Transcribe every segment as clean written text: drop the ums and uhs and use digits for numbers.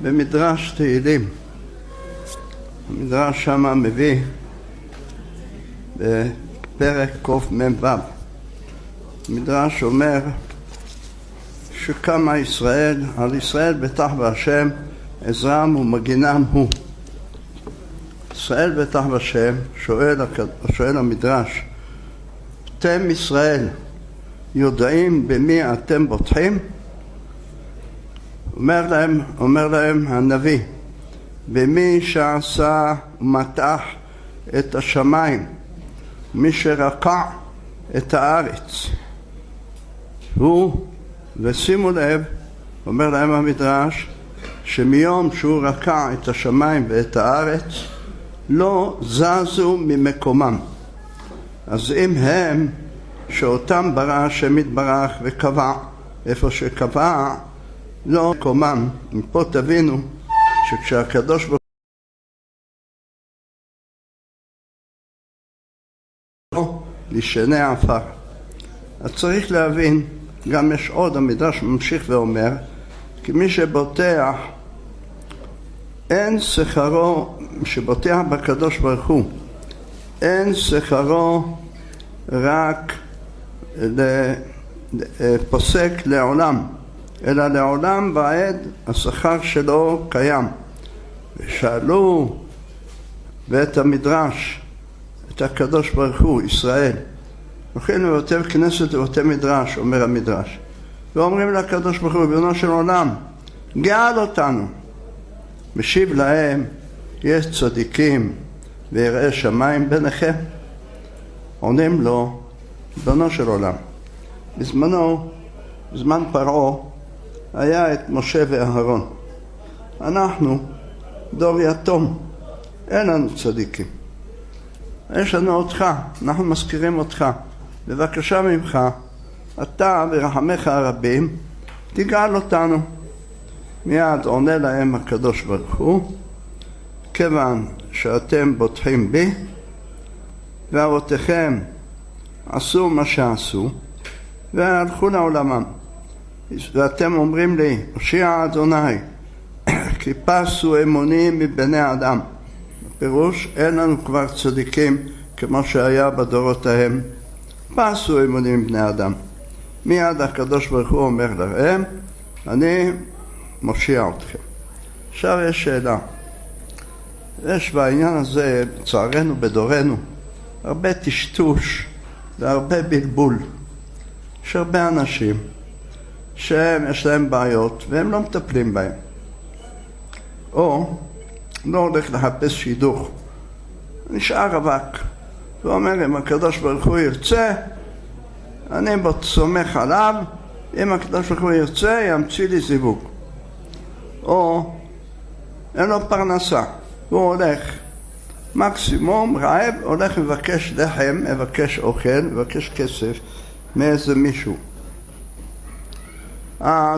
במדרש תהילים. המדרש שמה מביא בפרק קמ"ו. המדרש אומר שקמה ישראל, על ישראל בטח בהשם, עזרם ומגינם הוא. ישראל בטח בהשם, שואל המדרש, אתם ישראל יודעים במי אתם בוטחים? אומר להם הנביא, במי שעשה ומתח את השמיים, מי שרקע את הארץ. הוא, ושימו לב, אומר להם המדרש, שמיום שהוא רקע את השמיים ואת הארץ, לא זזו ממקומם. אז אם הם, שאותם ברא השם יתברך וקבע, איפה שקבע, לא מקומם. מפה תבינו שכשהקדוש ברוך הוא לשני עפר. אז צריך להבין, גם יש עוד, המדרש ממשיך ואומר, כי מי שבוטח, אין שכרו, שבוטח בקדוש ברוך הוא, אין שכרו רק פוסק לעולם, אלא לעולם ועד השכר שלו קיים. ושאלו בית המדרש את הקדוש ברוך הוא, ישראל, הולכים לבתי כנסת ובתי מדרש, אומר המדרש, ואומרים לקדוש ברוך הוא, ריבונו של עולם, גאל אותנו. משיב להם, יש צדיקים ויראי שמיים ביניכם? עונים לו, ריבונו של עולם, בזמן פרעה היה את משה ואהרון. אנחנו דור יתום, אין לנו צדיקים. יש לנו אותך, אנחנו מזכירים אותך. בבקשה ממך, אתה ברחמך הרבים, תגאל אותנו. מיד עונה להם הקדוש ברוך הוא, כיוון שאתם בוטחים בי, ואבותיכם עשו מה שעשו, והלכו לעולמם. ואתם אומרים לי, הושיע אדוני, חיפשו אמונים מבני אדם. בפירוש, אין לנו כבר צדיקים כמו שהיה בדורות ההם. חיפשו אמונים מבני אדם. מיד הקדוש ברוך הוא אומר להם, אני מושיע אתכם. עכשיו יש שאלה. יש בעניין הזה, בצערנו בדורנו, הרבה טשטוש והרבה בלבול. יש הרבה אנשים שיש להם בעיות והם לא מטפלים בהם. או לא הולך לחפש שידוך, נשאר רווק, ואומר אם הקדוש ברוך הוא ירצה, אני סומך עליו, אם הקדוש ברוך הוא ירצה ימציא לי זיווג. או אין לו פרנסה, הוא הולך מקסימום רעב, הולך מבקש לחם, מבקש אוכל, מבקש כסף מאיזה מישהו. אז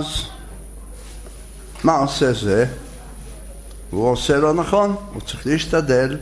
מה עושה זה? הוא עושה לא נכון, הוא צריך להשתדל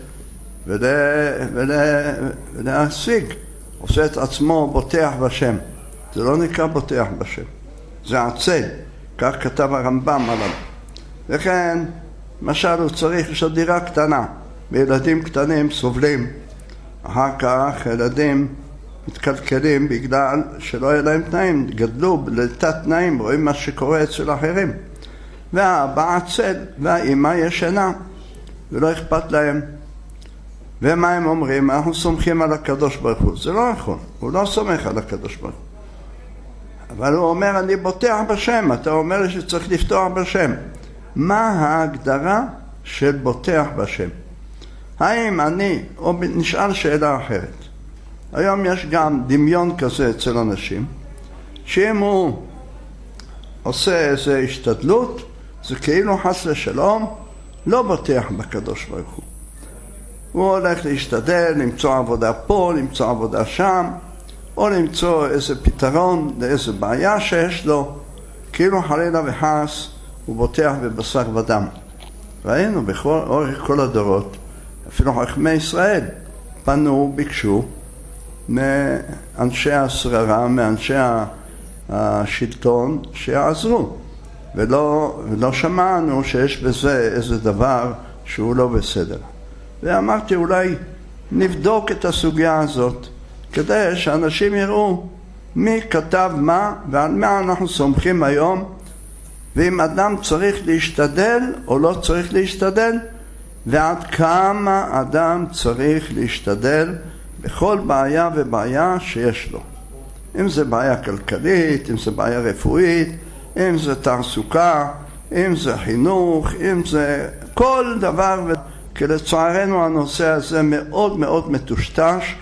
ולהשיג. עושה את עצמו בוטח בשם. זה לא נקרא בוטח בשם, זה עצל, כך כתב הרמב"ם עליו. וכן, למשל הוא צריך, יש לו דירה קטנה, וילדים קטנים סובלים. אחר כך ילדים מתקלקלים בגלל שלא היה להם תנאים, גדלו לתת תנאים, רואים מה שקורה אצל אחרים. והאבא עצל והאמא ישנה ולא אכפת להם. ומה הם אומרים? אנחנו סומכים על הקדוש ברוך הוא. זה לא נכון, הוא לא סומך על הקדוש ברוך הוא, אבל הוא אומר אני בוטח בשם. אתה אומר לי שצריך לפתוח בשם. מה ההגדרה של בוטח בשם? האם אני, או נשאל שאלה אחרת, היום יש גם דמיון כזה אצל אנשים, שאם הוא עושה איזו השתדלות, זה כאילו חס ושלום לא בוטח בקדוש ברוך הוא. הוא הולך להשתדל, למצוא עבודה פה, למצוא עבודה שם, או למצוא איזה פתרון לאיזה בעיה שיש לו, כאילו חלילה וחס הוא בוטח בבשר ודם. ראינו בכל כל הדורות, אפילו חכמי ישראל פנו, ביקשו מאנשי השררה, מאנשי השלטון שיעזרו. ולא שמענו שיש בזה איזה דבר שהוא לא בסדר. ואמרתי אולי נבדוק את הסוגיה הזאת כדי שאנשים יראו מי כתב מה ועל מה אנחנו סומכים היום, ואם אדם צריך להשתדל או לא צריך להשתדל, ועד כמה אדם צריך להשתדל בכל בעיה ובעיה שיש לו. אם זה בעיה כלכלית, אם זה בעיה רפואית, אם זה תעסוקה, אם זה חינוך, אם זה כל דבר. כי לצערנו הנושא הזה מאוד מאוד מטושטש.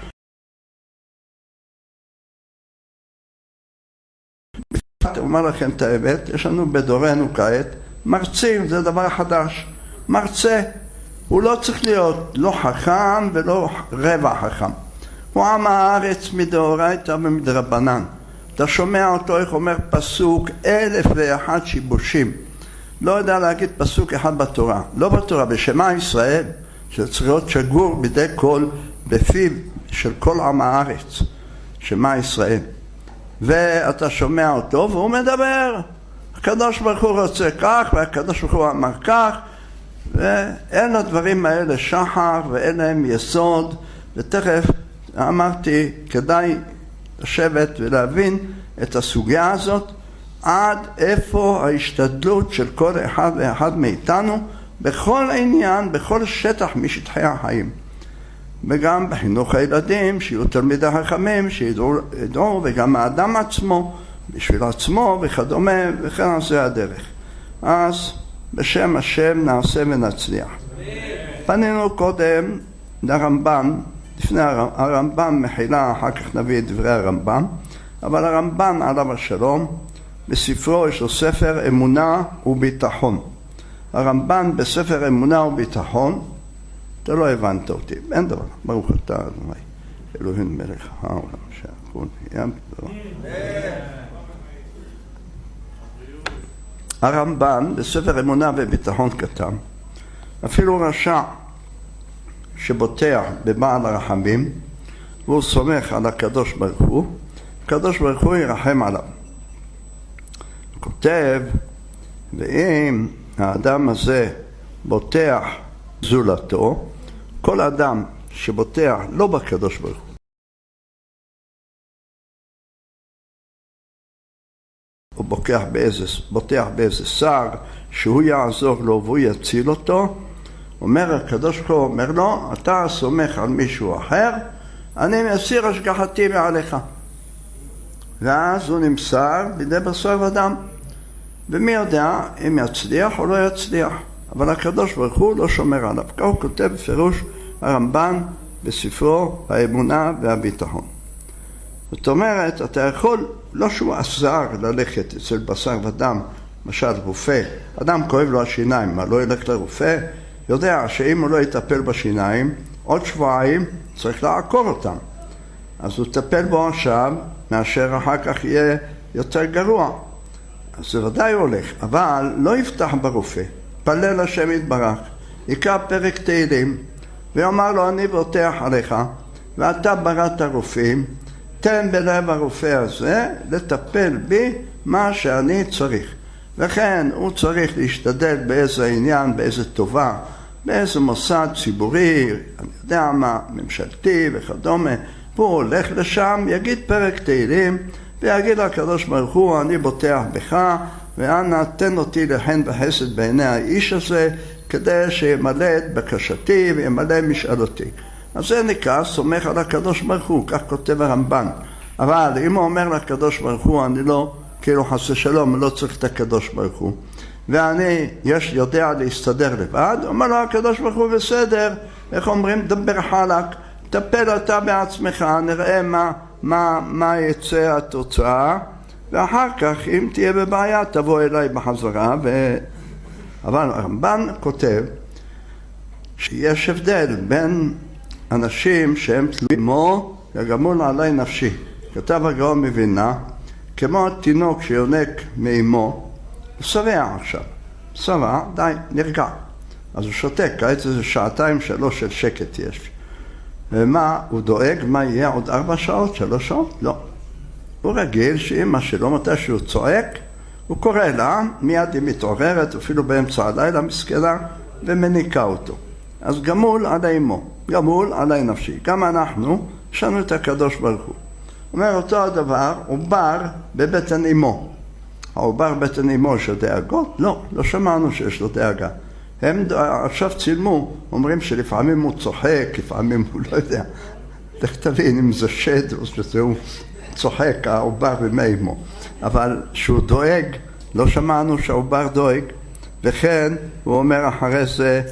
אני אומר לכם את האמת, יש לנו בדורנו כעת מרצים, זה דבר חדש. מרצה, הוא לא צריך להיות לא חכם ולא רבע חכם. הוא עם הארץ מדאורייתא ומדרבנן. אתה שומע אותו איך אומר פסוק 1001 שיבושים. לא יודע להגיד פסוק אחד בתורה. לא בתורה, בשמע ישראל, שצריך להיות שגור בידי כל, בפיו של כל עם הארץ. שמע ישראל. ואתה שומע אותו והוא מדבר. הקדוש ברוך הוא רוצה כך והקדוש ברוך הוא אמר כך. ואין לדברים האלה שחר ואין להם יסוד. ותכף אמרתי, כדאי לשבת ולהבין את הסוגיה הזאת, עד איפה ההשתדלות של כל אחד ואחד מאיתנו, בכל עניין, בכל שטח משטחי החיים. וגם בחינוך הילדים, שיהיו תלמידי חכמים, שידעו, וגם האדם עצמו, בשביל עצמו וכדומה, וכן על זה הדרך. אז בשם השם נעשה ונצליח. פנינו קודם לרמב"ן, לפני הרמב"ן מחילה, אחר כך נביא את דברי הרמב"ן, אבל הרמב"ן עליו השלום, בספרו יש לו ספר אמונה וביטחון. הרמב"ן בספר אמונה וביטחון, אתה לא הבנת אותי, אין דבר, ברוך אתה אדוני, אלוהים מלך העולם שהכול נהיה בדברו. הרמב"ן בספר אמונה וביטחון כתב, אפילו רשע שבוטח בבעל הרחמים והוא סומך על הקדוש ברוך הוא, הקדוש ברוך הוא ירחם עליו. הוא כותב, ואם האדם הזה בוטח זולתו, כל אדם שבוטח לא בקדוש ברוך הוא, הוא בוטח באיזה שר שהוא יעזור לו והוא יציל אותו, אומר הקדוש ברוך הוא, אומר לו, אתה סומך על מישהו אחר, אני מסיר השגחתי מעליך. ואז הוא נמסר בידי בשר ודם. ומי יודע אם יצליח או לא יצליח. אבל הקדוש ברוך הוא לא שומר עליו. כך הוא כותב בפירוש הרמב"ן בספרו האמונה והביטחון. זאת אומרת, אתה יכול, לא שהוא אסר ללכת אצל בשר ודם, למשל רופא, אדם כואב לו השיניים, מה לא ילך לרופא? יודע שאם הוא לא יטפל בשיניים, עוד שבועיים צריך לעקור אותם. אז הוא יטפל בו עכשיו, מאשר אחר כך יהיה יותר גרוע. אז זה ודאי הולך, אבל לא יפתח ברופא, פלל השם יתברך, יקרא פרק תהילים, ואומר לו, אני בוטח עליך, ואתה בראת רופאים, תן בלב הרופא הזה לטפל בי מה שאני צריך. וכן הוא צריך להשתדל באיזה עניין, באיזה טובה, באיזה מוסד ציבורי, אני יודע מה, ממשלתי וכדומה, והוא הולך לשם, יגיד פרק תהילים, ויגיד לקדוש ברוך הוא, אני בוטח בך, ואנא תן אותי לחן וחסד בעיני האיש הזה, כדי שימלא את בקשתי וימלא משאלותי. אז זה נקרא, סומך על הקדוש ברוך הוא, כך כותב הרמב"ן. אבל אם הוא אומר לקדוש ברוך הוא, אני לא, כאילו חס ושלום, לא צריך את הקדוש ברוך הוא, ואני יודע להסתדר לבד, אומר לו הקדוש ברוך הוא בסדר, איך אומרים, דבר חלק, טפל אתה בעצמך, נראה מה יצא התוצאה, ואחר כך אם תהיה בבעיה תבוא אליי בחזרה. אבל הרמב"ן כותב שיש הבדל בין אנשים שהם תלויים מו יגמול עלי נפשי. כתב הגאון מווילנה, כמו תינוק שיונק מאמו, הוא שבע עכשיו, שבע, די, נרגע. אז הוא שותק, כעת איזה שעתיים שלוש של שקט יש. ומה, הוא דואג מה יהיה עוד 4 שעות, 3 שעות? לא. הוא רגיל שאמא שלו מתי שהוא צועק, הוא קורא לה, מיד היא מתעוררת, אפילו באמצע הלילה מסכנה, ומניקה אותו. אז גמול עלי אמו, גמול עלי נפשי. גם אנחנו, יש לנו את הקדוש ברוך הוא. אומר אותו הדבר, עובר בבטן אמו. העובר בבטן אמו של דאגות? לא שמענו שיש לו דאגה. הם עכשיו צילמו, אומרים שלפעמים הוא צוחק, לפעמים הוא לא יודע. איך תבין אם זה שד או שזהו צוחק, העובר במי אמו. אבל שהוא דואג, לא שמענו שהעובר דואג. וכן, הוא אומר אחרי זה,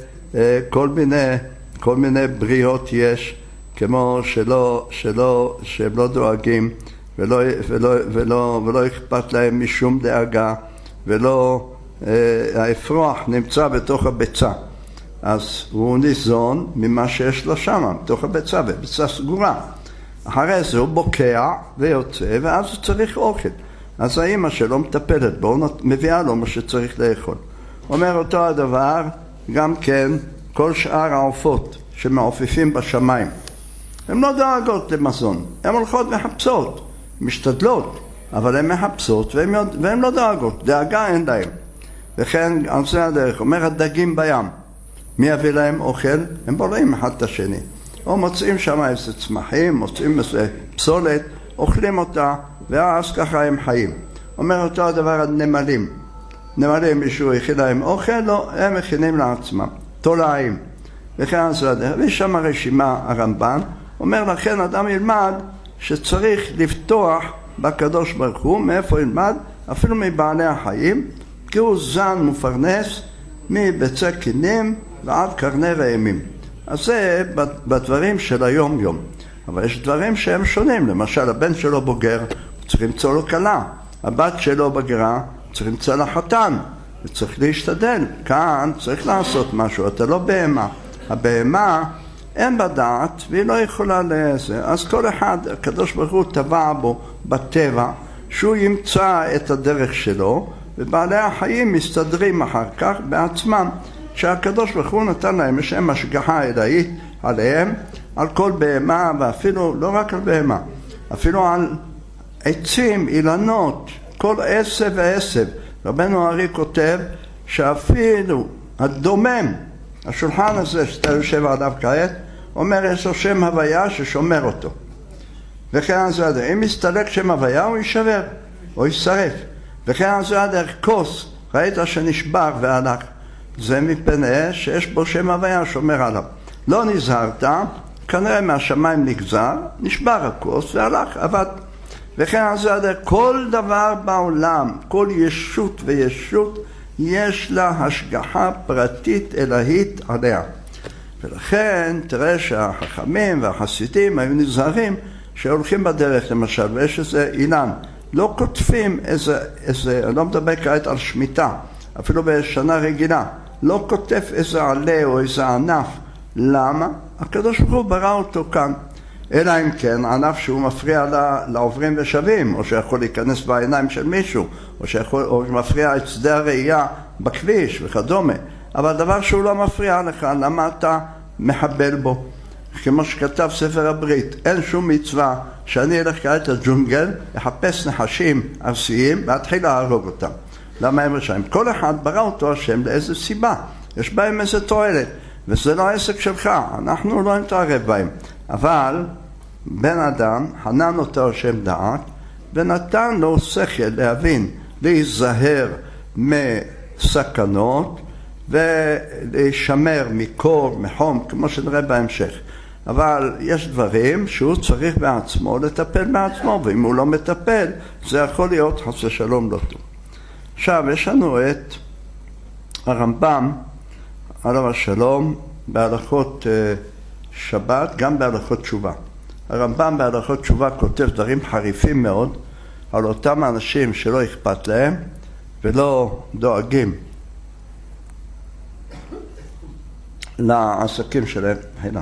כל מיני בריאות יש, כמו שהם לא דואגים, ולא אכפת להם משום דאגה, ולא האפרוח נמצא בתוך הביצה. אז הוא ניזון ממה שיש לו שם, בתוך הביצה, וביצה סגורה. אחרי זה הוא בוקע ויוצא, ואז הוא צריך אוכל. אז האמא שלו מטפלת בו, מביאה לו מה שצריך לאכול. אומר אותו הדבר, גם כן, כל שאר העופות שמעופפים בשמיים. הן לא דואגות למזון, הן הולכות מחפשות, משתדלות, אבל הן מחפשות והן לא דואגות, דאגה אין להן. וכן, על זה הדרך, אומר הדגים בים, מי יביא להם אוכל? הם בולעים אחד את השני. או מוצאים שם איזה צמחים, מוצאים איזה פסולת, אוכלים אותה, ואז ככה הם חיים. אומר אותו הדבר הנמלים. נמלים מישהו הכין להם אוכל? לא, הם מכינים לעצמם. תולעים. וכן זה הדרך. ויש שם רשימה הרמב"ן, אומר לכן אדם ילמד שצריך לפתוח בקדוש ברוך הוא, מאיפה ילמד? אפילו מבעלי החיים, כי הוא זן מפרנס מביצי קינים ועד קרני רעמים. אז זה בדברים של היום יום. אבל יש דברים שהם שונים, למשל הבן שלו בוגר, צריך למצוא לו כלה, הבת שלו בגרה, צריך למצוא לה חתן, וצריך להשתדל. כאן צריך לעשות משהו, אתה לא בהמה. הבהמה אין בה דעת והיא לא יכולה לזה. אז כל אחד, הקדוש ברוך הוא טבע בו בטבע, שהוא ימצא את הדרך שלו, ובעלי החיים מסתדרים אחר כך בעצמם, שהקדוש ברוך הוא נתן להם, יש להם השגחה אלוהית עליהם, על כל בהמה, ואפילו לא רק על בהמה, אפילו על עצים, אילנות, כל עשב ועשב. רבנו ארי כותב שאפילו הדומם, השולחן הזה שאתה יושב עליו כעת, אומר יש לו שם הוויה ששומר אותו. וכן זה הדרך, אם יסתלק שם הוויה הוא יישבר או יישרף. וכן זה הדרך, כוס, ראית שנשבר והלך, זה מפני שיש בו שם הוויה שומר עליו. לא נזהרת, כנראה מהשמיים נגזר, נשבר הכוס והלך, עבד. וכן זה הדרך, כל דבר בעולם, כל ישות וישות, יש לה השגחה פרטית אלוהית עליה. ולכן תראה שהחכמים והחסידים היו נזהרים שהולכים בדרך למשל, ויש איזה אילן, לא כותבים איזה, אני לא מדבר כעת על שמיטה, אפילו בשנה רגילה, לא כותב איזה עלה או איזה ענף. למה? הקדוש ברוך הוא ברא אותו כאן. אלא אם כן, ענף שהוא מפריע לעוברים ושבים, או שיכול להיכנס בעיניים של מישהו, או שמפריע את שדה הראייה בכביש וכדומה. אבל דבר שהוא לא מפריע לך, למה אתה מחבל בו? כמו שכתב ספר הברית, אין שום מצווה שאני אלך כעת לג'ונגל, לחפש נחשים ארסיים, להתחיל להרוג אותם. למה הם רשאים? כל אחד ברא אותו השם לאיזה סיבה. יש בהם איזה תועלת, וזה לא העסק שלך, אנחנו לא נתערב בהם. אבל בן אדם חנן אותו השם דעת, ונתן לו שכל להבין, להיזהר מסכנות, ולהישמר מקור, מחום, כמו שנראה בהמשך. אבל יש דברים שהוא צריך בעצמו לטפל בעצמו, ואם הוא לא מטפל, זה יכול להיות חס ושלום לא טוב. עכשיו, יש לנו את הרמב"ם, עליו השלום, בהלכות שבת, גם בהלכות תשובה. הרמב"ם בהלכות תשובה כותב דברים חריפים מאוד על אותם אנשים שלא אכפת להם ולא דואגים לעסקים שלהם,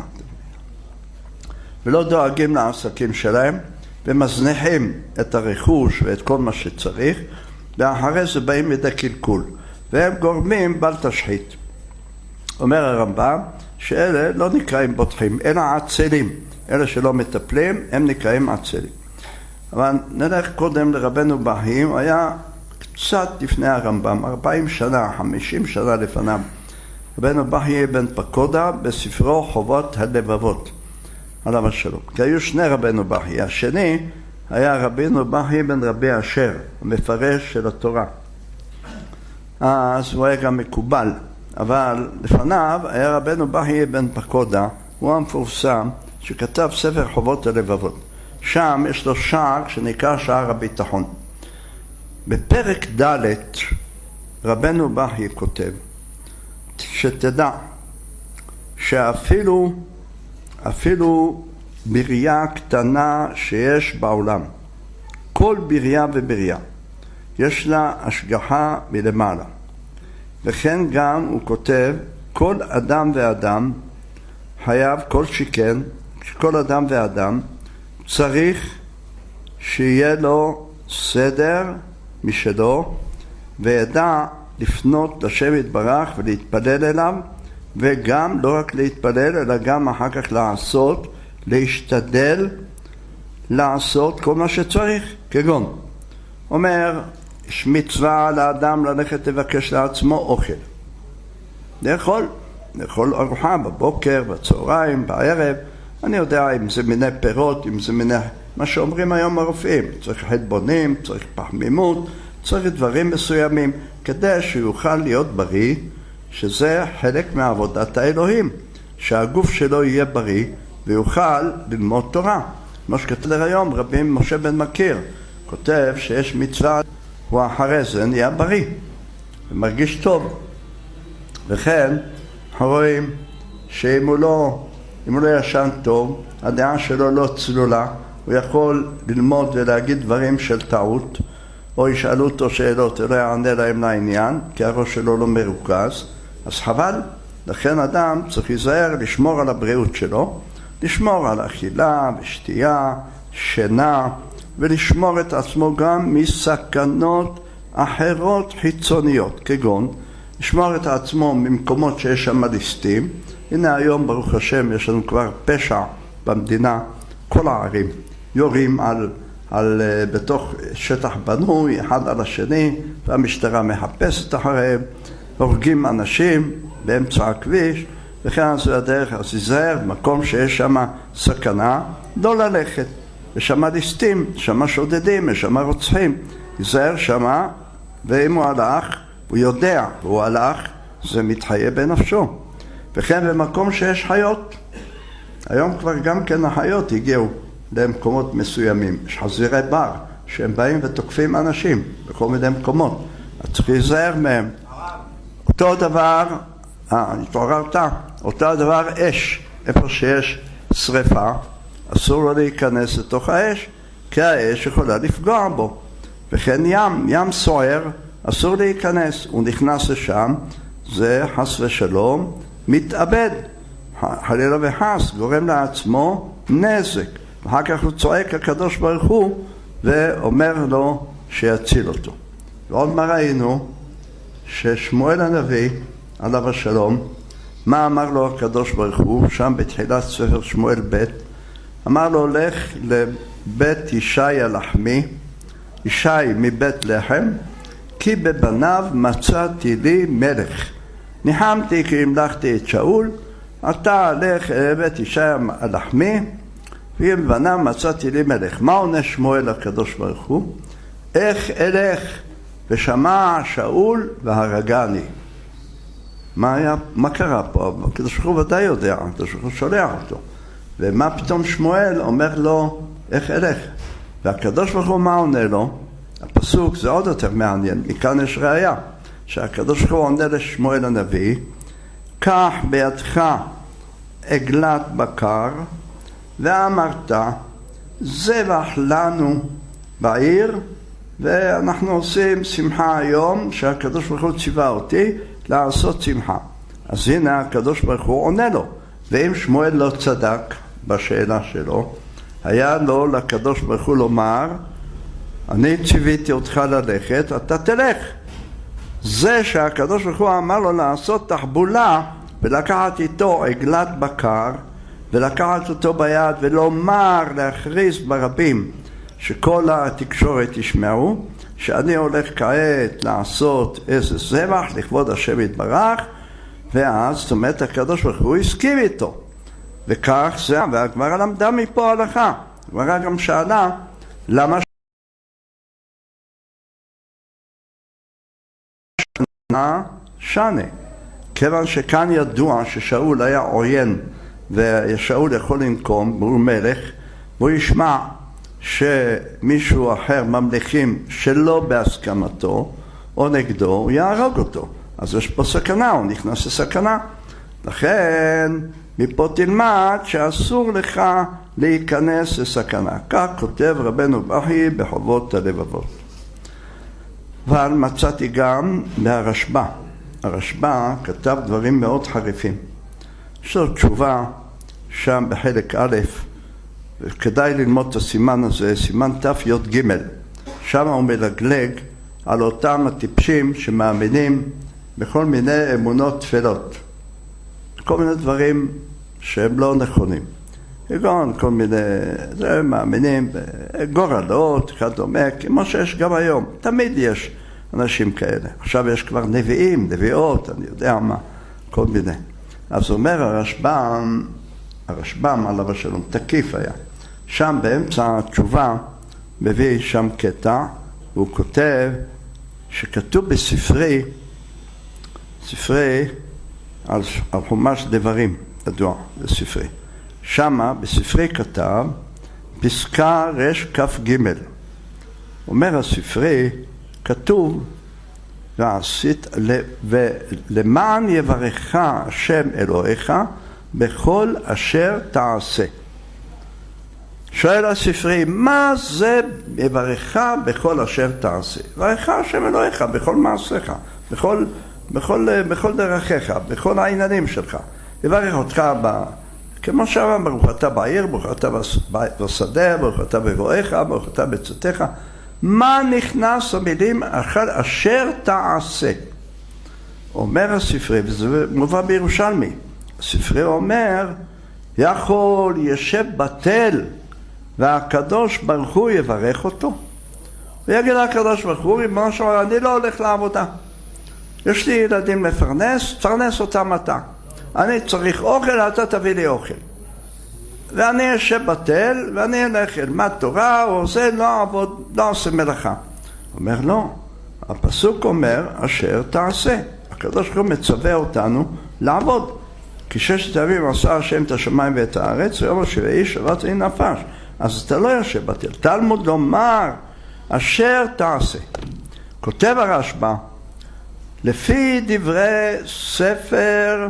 ולא דואגים לעסקים שלהם, ומזניחים את הרכוש ואת כל מה שצריך, ואחרי זה באים לידי קלקול, והם גורמים בל תשחית. אומר הרמב"ם שאלה לא נקראים בוטחים, אלא עצלים. אלה שלא מטפלים, הם נקראים עצלים. אבל נלך קודם לרבנו בהי, הוא היה קצת לפני הרמב"ם, 40 שנה, 50 שנה לפניו. רבנו בחייה בן פקודה בספרו חובות הלבבות, עליו השלום. כי היו שני רבנו בחייה, השני היה רבנו בחייה בן רבי אשר, המפרש של התורה. אז הוא היה גם מקובל, אבל לפניו היה רבנו בחייה בן פקודה, הוא המפורסם, שכתב ספר חובות הלבבות. שם יש לו שער שנקרא שער הביטחון. בפרק ד' רבנו בחייה כותב, שתדע שאפילו בריאה קטנה שיש בעולם, כל בריאה ובריאה יש לה השגחה מלמעלה. וכן גם הוא כותב, כל אדם ואדם חייב, כל שכן, כל אדם ואדם צריך שיהיה לו סדר משלו, וידע לפנות לשם יתברך ולהתפלל אליו, וגם לא רק להתפלל אלא גם אחר כך לעשות, להשתדל לעשות כל מה שצריך, כגון אומר, יש מצווה לאדם ללכת לבקש לעצמו אוכל, לאכול ארוחה בבוקר, בצהריים, בערב, אני יודע אם זה מיני פירות, אם זה מיני, מה שאומרים היום הרופאים, צריך חלבונים, צריך פחמימות, צריך דברים מסוימים, כדי שיוכל להיות בריא, שזה חלק מעבודת האלוהים, שהגוף שלו יהיה בריא ויוכל ללמוד תורה. כמו שכתב היום רבי משה בן מכיר, כותב שיש מצווה, הוא אחרי זה נהיה בריא ומרגיש טוב. וכן רואים שאם הוא לא ישן טוב, הדעה שלו לא צלולה, הוא יכול ללמוד ולהגיד דברים של טעות, או ישאלו אותו שאלות, לא יענה להם לעניין, כי הראש שלו לא מרוכז, אז חבל. לכן אדם צריך להיזהר לשמור על הבריאות שלו, לשמור על אכילה ושתייה, שינה, ולשמור את עצמו גם מסכנות אחרות חיצוניות, כגון לשמור את עצמו ממקומות שיש שם ליסטים. הנה היום ברוך השם יש לנו כבר פשע במדינה, כל הערים יורים בתוך שטח בנוי אחד על השני, והמשטרה מחפשת אחריהם, הורגים אנשים באמצע הכביש, וכן זו הדרך. אז תיזהר, מקום שיש שם סכנה, לא ללכת. ושם ליסטים, שם שודדים, שם רוצחים, תיזהר שם, ואם הוא הלך, הוא יודע, והוא הלך, זה מתחייב בנפשו. וכן במקום שיש חיות, היום כבר גם כן החיות הגיעו למקומות מסוימים, יש חזירי בר שהם באים ותוקפים אנשים בכל מיני מקומות, אז צריך להיזהר מהם. אותו דבר, התעוררת, אותו דבר אש, איפה שיש שריפה אסור לו להיכנס לתוך האש, כי האש יכולה לפגוע בו. וכן ים סוער אסור להיכנס, הוא נכנס לשם, זה חס ושלום מתאבד, חלילה וחס, גורם לעצמו נזק, ואחר כך הוא צועק הקדוש ברוך הוא ואומר לו שיציל אותו. ועוד מה ראינו? ששמואל הנביא עליו השלום, מה אמר לו הקדוש ברוך הוא שם בתחילת ספר שמואל ב'? אמר לו, לך לבית ישי הלחמי, ישי מבית לחם, כי בבניו מצאתי לי מלך. ניחמתי כי המלכתי את שאול, אתה לך לבית ישי הלחמי, ובבניו מצאתי לי מלך. מה עונה שמואל הקדוש ברוך הוא? איך אלך ושמע שאול והרגני. מה קרה פה? הקדוש ברוך הוא ודאי יודע, הקדוש ברוך הוא שולח אותו. ומה פתאום שמואל אומר לו, איך אלך? והקדוש ברוך הוא מה עונה לו? הפסוק זה עוד יותר מעניין, מכאן יש ראיה, שהקדוש ברוך הוא עונה לשמואל הנביא, קח בידך עגלת בקר, ואמרת, זבח לנו בעיר, ואנחנו עושים שמחה היום, שהקדוש ברוך הוא ציווה אותי לעשות שמחה. אז הנה הקדוש ברוך הוא עונה לו, ואם שמואל לא צדק בשאלה שלו, היה לו לקדוש ברוך הוא לומר, אני ציוויתי אותך ללכת, אתה תלך. זה שהקדוש ברוך הוא אמר לו לעשות תחבולה, ולקחת איתו עגלת בקר, ולקחת אותו ביד ולומר, להכריז ברבים, שכל התקשורת ישמעו, שאני הולך כעת לעשות איזה זבח לכבוד השם יתברך, ואז זאת אומרת הקדוש ברוך הוא הסכים איתו, וכך זה, והגמרא למדה מפה הלכה. הגמרא גם שאלה למה שנה, כיוון שכאן ידוע ששאול היה עוין ושאול יכול לנקום והוא מלך, והוא ישמע שמישהו אחר ממלכים שלא בהסכמתו או נגדו, הוא יהרוג אותו. אז יש פה סכנה, הוא נכנס לסכנה. לכן מפה תלמד שאסור לך להיכנס לסכנה. כך כותב רבנו בכי בחובות הלבבות. אבל מצאתי גם מהרשב"א. הרשב"א כתב דברים מאוד חריפים. יש לו תשובה שם בחלק א', וכדאי ללמוד את הסימן הזה, סימן ת"י ג'. שם הוא מלגלג על אותם הטיפשים שמאמינים בכל מיני אמונות תפלות. כל מיני דברים שהם לא נכונים. כגון כל מיני, זה מאמינים בגורלות, כדומה, כמו שיש גם היום. תמיד יש אנשים כאלה. עכשיו יש כבר נביאים, נביאות, אני יודע מה, כל מיני. אז אומר הרשב"ם עליו השלום, תקיף היה. שם באמצע התשובה מביא שם קטע, והוא כותב שכתוב בספרי על חומש דברים, ידוע, בספרי. שמה בספרי כתב פסקה רש כף ג'. אומר הספרי, כתוב ועשית ולמען יברך השם אלוהיך בכל אשר תעשה. שואל הספרי, מה זה יברך בכל אשר תעשה? יברך השם אלוהיך בכל מעשיך, בכל דרכיך, בכל העניינים שלך. יברך אותך כמו שאמר, ברוך אתה בעיר, ברוך אתה בשדה, ברוך אתה בבואך, ברוך אתה בצאתך. מה נכנס המילים אשר תעשה? אומר הספרי, וזה מובא בירושלמי, הספרי אומר, יכול ישב בטל והקדוש ברוך הוא יברך אותו. ויגיד לקדוש ברוך הוא, ריבונו של עולם, אני לא הולך לעבודה. יש לי ילדים לפרנס, תפרנס אותם אתה. אני צריך אוכל, אתה תביא לי אוכל. ואני אשב בטל, ואני אלך אלמד תורה, או זה לא עבוד, לא עושה מלאכה. אומר לא, הפסוק אומר, אשר תעשה. הקדוש ברוך הוא מצווה אותנו לעבוד. כי 6 ימים עשה השם את השמיים ואת הארץ, ויום השביעי שבת אין נפש. אז אתה לא יושב בטל. תלמוד לומר, אשר תעשה. כותב הרשב"א, לפי דברי ספר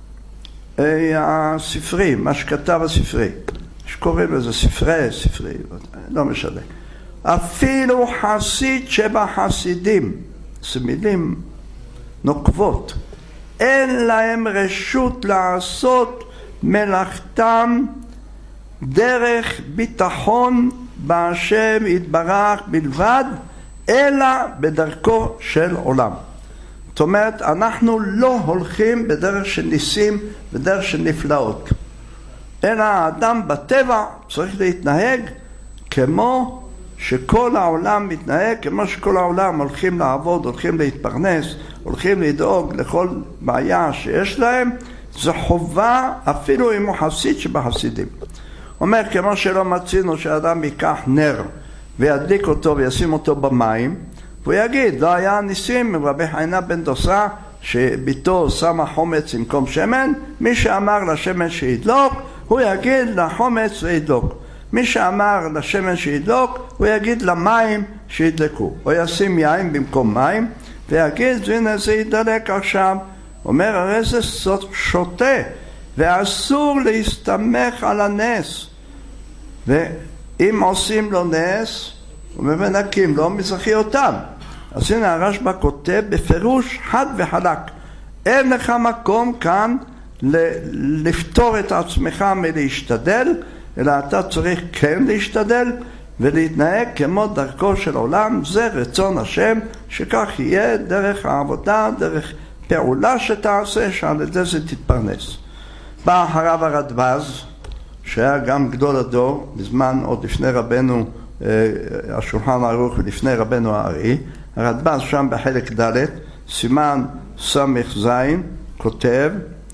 הספרי, מה שכתב הספרי, שקוראים לזה ספרי, לא משנה. אפילו חסיד שבחסידים, זה מילים נוקבות, אין להם רשות לעשות מלאכתם דרך ביטחון בהשם יתברך בלבד, אלא בדרכו של עולם. זאת אומרת, אנחנו לא הולכים בדרך של ניסים, בדרך של נפלאות. אלא האדם בטבע צריך להתנהג כמו שכל העולם מתנהג, כמו שכל העולם הולכים לעבוד, הולכים להתפרנס, הולכים לדאוג לכל בעיה שיש להם. זו חובה אפילו אם הוא חסיד שבחסידים. אומר, כמו שלא מצינו שאדם ייקח נר וידליק אותו וישים אותו במים, והוא יגיד, לא היה ניסים עם רבי חיינה בן דוסה שביתו שמה חומץ במקום שמן, מי שאמר לשמן שידלוק, הוא יגיד לחומץ וידלוק. מי שאמר לשמן שידלוק, הוא יגיד למים שידלקו. הוא ישים יין במקום מים, ויגיד, הנה זה ידלק עכשיו. אומר, הרי זה שוטה, ואסור להסתמך על הנס. ואם עושים לו נס, ומנקים לו, מזכי אותם. אז הנה הרשב"א כותב בפירוש חד וחלק. אין לך מקום כאן לפתור את עצמך מלהשתדל, אלא אתה צריך כן להשתדל ולהתנהג כמו דרכו של עולם. זה רצון השם, שכך יהיה דרך העבודה, דרך פעולה שתעשה, שעל ידי זה תתפרנס. בא אחריו הרדב"ז, שהיה גם גדול הדור, בזמן עוד לפני רבנו השולחן ערוך לפני רבנו הארי, הרדב"ז שם בחלק ד' סימן סמ"ז כותב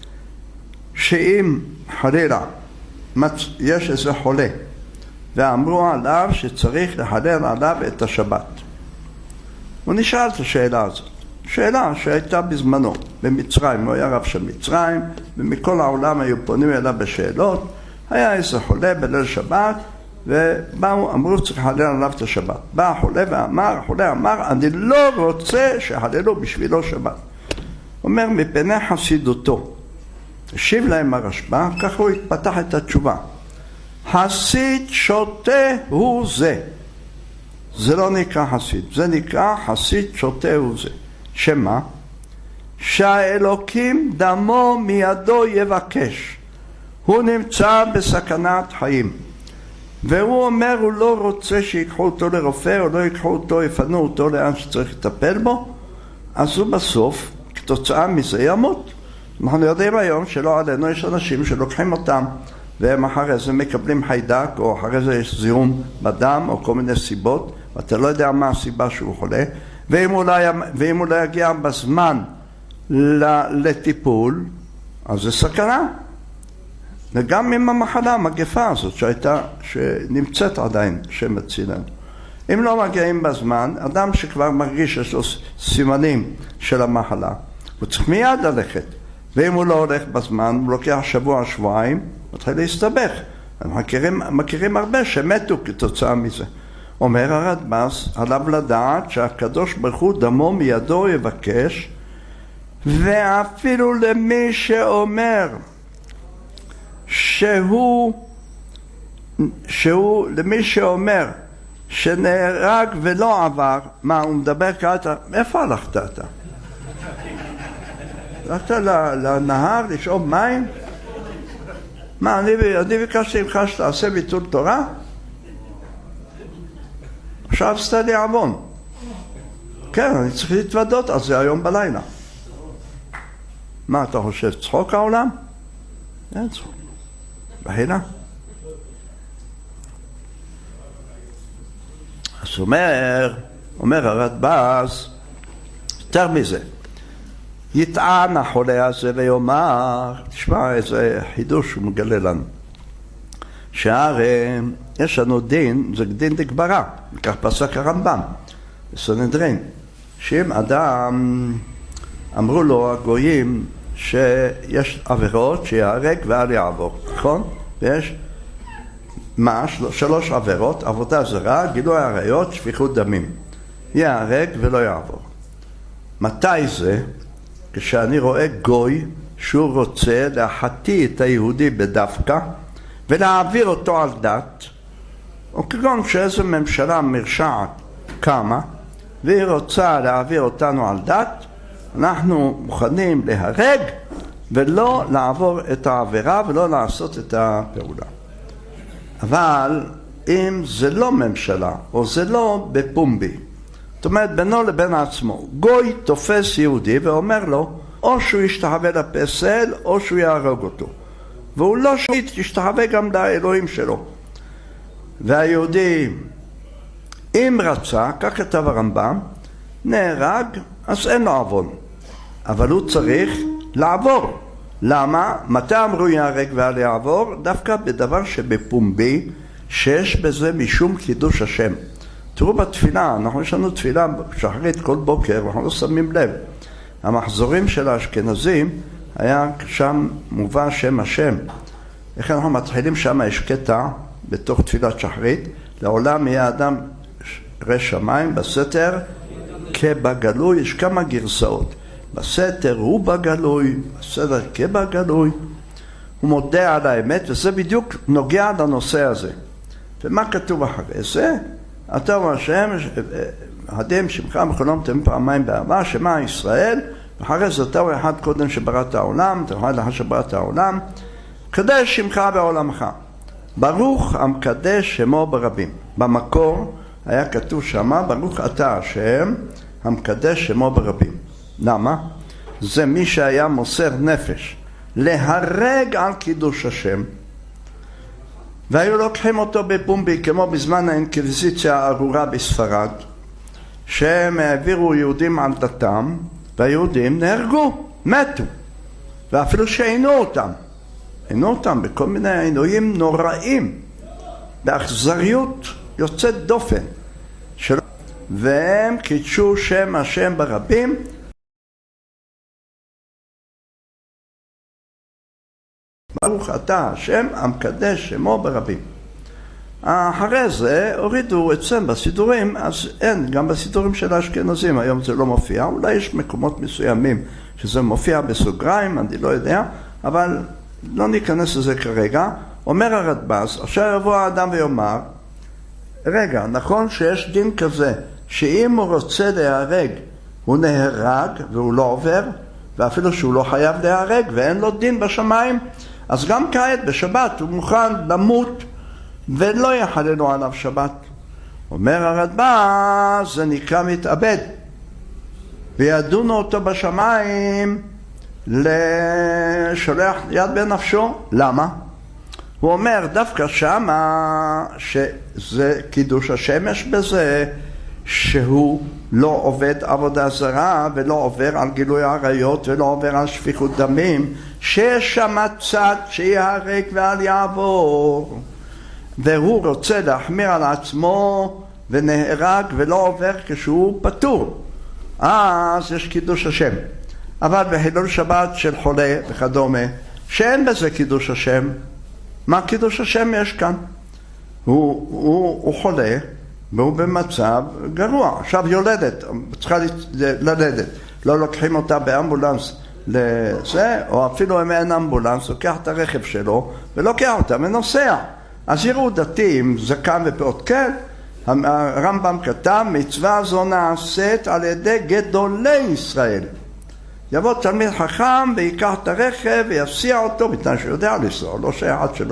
שאם חלילה יש איזה חולה ואמרו עליו שצריך לחלל עליו את השבת, הוא נשאל את השאלה הזאת, שאלה שהייתה בזמנו במצרים, הוא היה רב של מצרים ומכל העולם היו פונים אליו בשאלות. היה איזה חולה בליל שבת ובאו, אמרו צריך לחלל עליו את השבת. בא החולה אמר אני לא רוצה שחללו בשבילו שבת. אומר מפני חסידותו. השיב להם הרשב"א, ככה הוא התפתח את התשובה. חסיד שוטה הוא זה. זה לא נקרא חסיד, זה נקרא חסיד שוטה הוא זה. שמה? שהאלוקים דמו מידו יבקש. הוא נמצא בסכנת חיים. והוא אומר, הוא לא רוצה שיקחו אותו לרופא, או לא ייקחו אותו, יפנו אותו לאן שצריך לטפל בו, אז הוא בסוף, כתוצאה מזה, ימות. אנחנו יודעים היום שלא עלינו, יש אנשים שלוקחים אותם, והם אחרי זה מקבלים חיידק, או אחרי זה יש זיהום בדם, או כל מיני סיבות, ואתה לא יודע מה הסיבה שהוא חולה, ואם הוא לא יגיע בזמן לטיפול, אז זה סכנה. וגם עם המחלה, המגפה הזאת שנמצאת עדיין, שמצילנו. אם לא מגיעים בזמן, אדם שכבר מרגיש שיש לו סימנים של המחלה, הוא צריך מיד ללכת. ואם הוא לא הולך בזמן, הוא לוקח שבוע, שבועיים, מתחיל להסתבך. מכירים הרבה שמתו כתוצאה מזה. אומר הרדב"ז, עליו לדעת שהקדוש ברוך הוא דמו מידו יבקש, ואפילו למי שאומר למי שאומר שנהרג ולא עבר, מה הוא מדבר כעת? איפה הלכת אתה? הלכת לנהר לשאוב מים? מה, אני ביקשתי ממך שתעשה ביטול תורה? עכשיו עשתה לי עוון. כן, אני צריך להתוודות על זה היום בלילה. מה אתה חושב, צחוק העולם? אין צחוק. בחינה. אז אומר הרדב"ז, יותר מזה, יטען החולה הזה ויאמר, תשמע איזה חידוש הוא מגלה לנו, שהרי יש לנו דין, זה דין דגברה, כך פסק הרמב"ם בסנהדרין, שאם אדם, אמרו לו הגויים שיש עבירות שיהרג ואל יעבור, נכון? ויש מה? 3 עבירות, עבודה זרה, גילוי עריות, שפיכות דמים. יהרג ולא יעבור. מתי זה? כשאני רואה גוי שהוא רוצה להחטיא את היהודי בדווקא ולהעביר אותו על דת, או כגון שאיזו ממשלה מרשעת קמה והיא רוצה להעביר אותנו על דת, אנחנו מוכנים להרג ולא לעבור את העבירה ולא לעשות את הפעולה. אבל אם זה לא ממשלה או זה לא בפומבי, זאת אומרת בינו לבין עצמו, גוי תופס יהודי ואומר לו או שהוא ישתחווה לפסל או שהוא יהרוג אותו, והוא לא ישתחווה גם לאלוהים שלו, והיהודי אם רצה, כך כתב הרמב"ם, נהרג, אז אין לו עוון, אבל הוא צריך לעבור. למה? מתי אמרו יהרג ואל יעבור? דווקא בדבר שבפומבי, שיש בזה משום קידוש השם. תראו בתפילה, יש לנו תפילה שחרית כל בוקר, ואנחנו לא שמים לב. המחזורים של האשכנזים, היה שם מובא שם השם. איך אנחנו מתחילים שם, יש קטע בתוך תפילת שחרית, לעולם יהיה אדם רש שמיים בסתר כבגלוי, יש כמה גרסאות. בסתר הוא בגלוי, בסתר כבגלוי. הוא מודה על האמת, וזה בדיוק נוגע לנושא הזה. ומה כתוב אחרי זה? אתה אומר השם, הדם שמך מחלומתם פעמיים באהבה, שמע ישראל, ואחרי זה אתה הוא אחד קודם שבראת העולם, אתה אחד לך שבראת העולם, קדש שמך בעולמך. ברוך המקדש שמו ברבים. במקור היה כתוב שמה, ברוך אתה השם, המקדש שמו ברבים. למה? זה מי שהיה מוסר נפש להרג על קידוש השם, והיו לוקחים אותו בפומבי, כמו בזמן האינקוויזיציה הארורה בספרד, שהם העבירו יהודים על דתם, והיהודים נהרגו, מתו, ואפילו שעינו אותם בכל מיני עינויים נוראים, באכזריות יוצאת דופן, והם קידשו שם השם ברבים, ברוך אתה השם המקדש שמו ברבים. אחרי זה הורידו אצלם בסידורים, אז אין, גם בסידורים של האשכנזים היום זה לא מופיע, אולי יש מקומות מסוימים שזה מופיע בסוגריים, אני לא יודע, אבל לא ניכנס לזה כרגע. אומר הרדב"ז, עכשיו יבוא האדם ויאמר, רגע, נכון שיש דין כזה, שאם הוא רוצה להיהרג, הוא נהרג והוא לא עובר, ואפילו שהוא לא חייב להיהרג ואין לו דין בשמיים, אז גם כעת בשבת הוא מוכן למות ולא יחללו עליו שבת. אומר הרדב"ז, זה נקרא מתאבד, וידונו אותו בשמיים לשולח יד בנפשו. למה? הוא אומר דווקא שמה שזה קידוש השמש בזה שהוא לא עובד עבודה זרה ולא עובר על גילוי עריות ולא עובר על שפיכות דמים, שיש שם צד שיהרג ואל יעבור, והוא רוצה להחמיר על עצמו ונהרג ולא עובר כשהוא פטור, אז יש קידוש השם. אבל בחילול שבת של חולה וכדומה שאין בזה קידוש השם, מה קידוש השם יש כאן? הוא חולה והוא במצב גרוע. עכשיו יולדת, צריכה ללדת, לא לוקחים אותה באמבולנס לזה, או אפילו אם אין אמבולנס, לוקח את הרכב שלו ולוקח אותה ונוסע. אז יראו דתיים, זקן ופאות, כן, הרמב"ם כתב, מצווה זו נעשית על ידי גדולי ישראל. יבוא תלמיד חכם ויקח את הרכב ויסיע אותו, בתנאי שהוא יודע לנסוע, לא שאחד שלא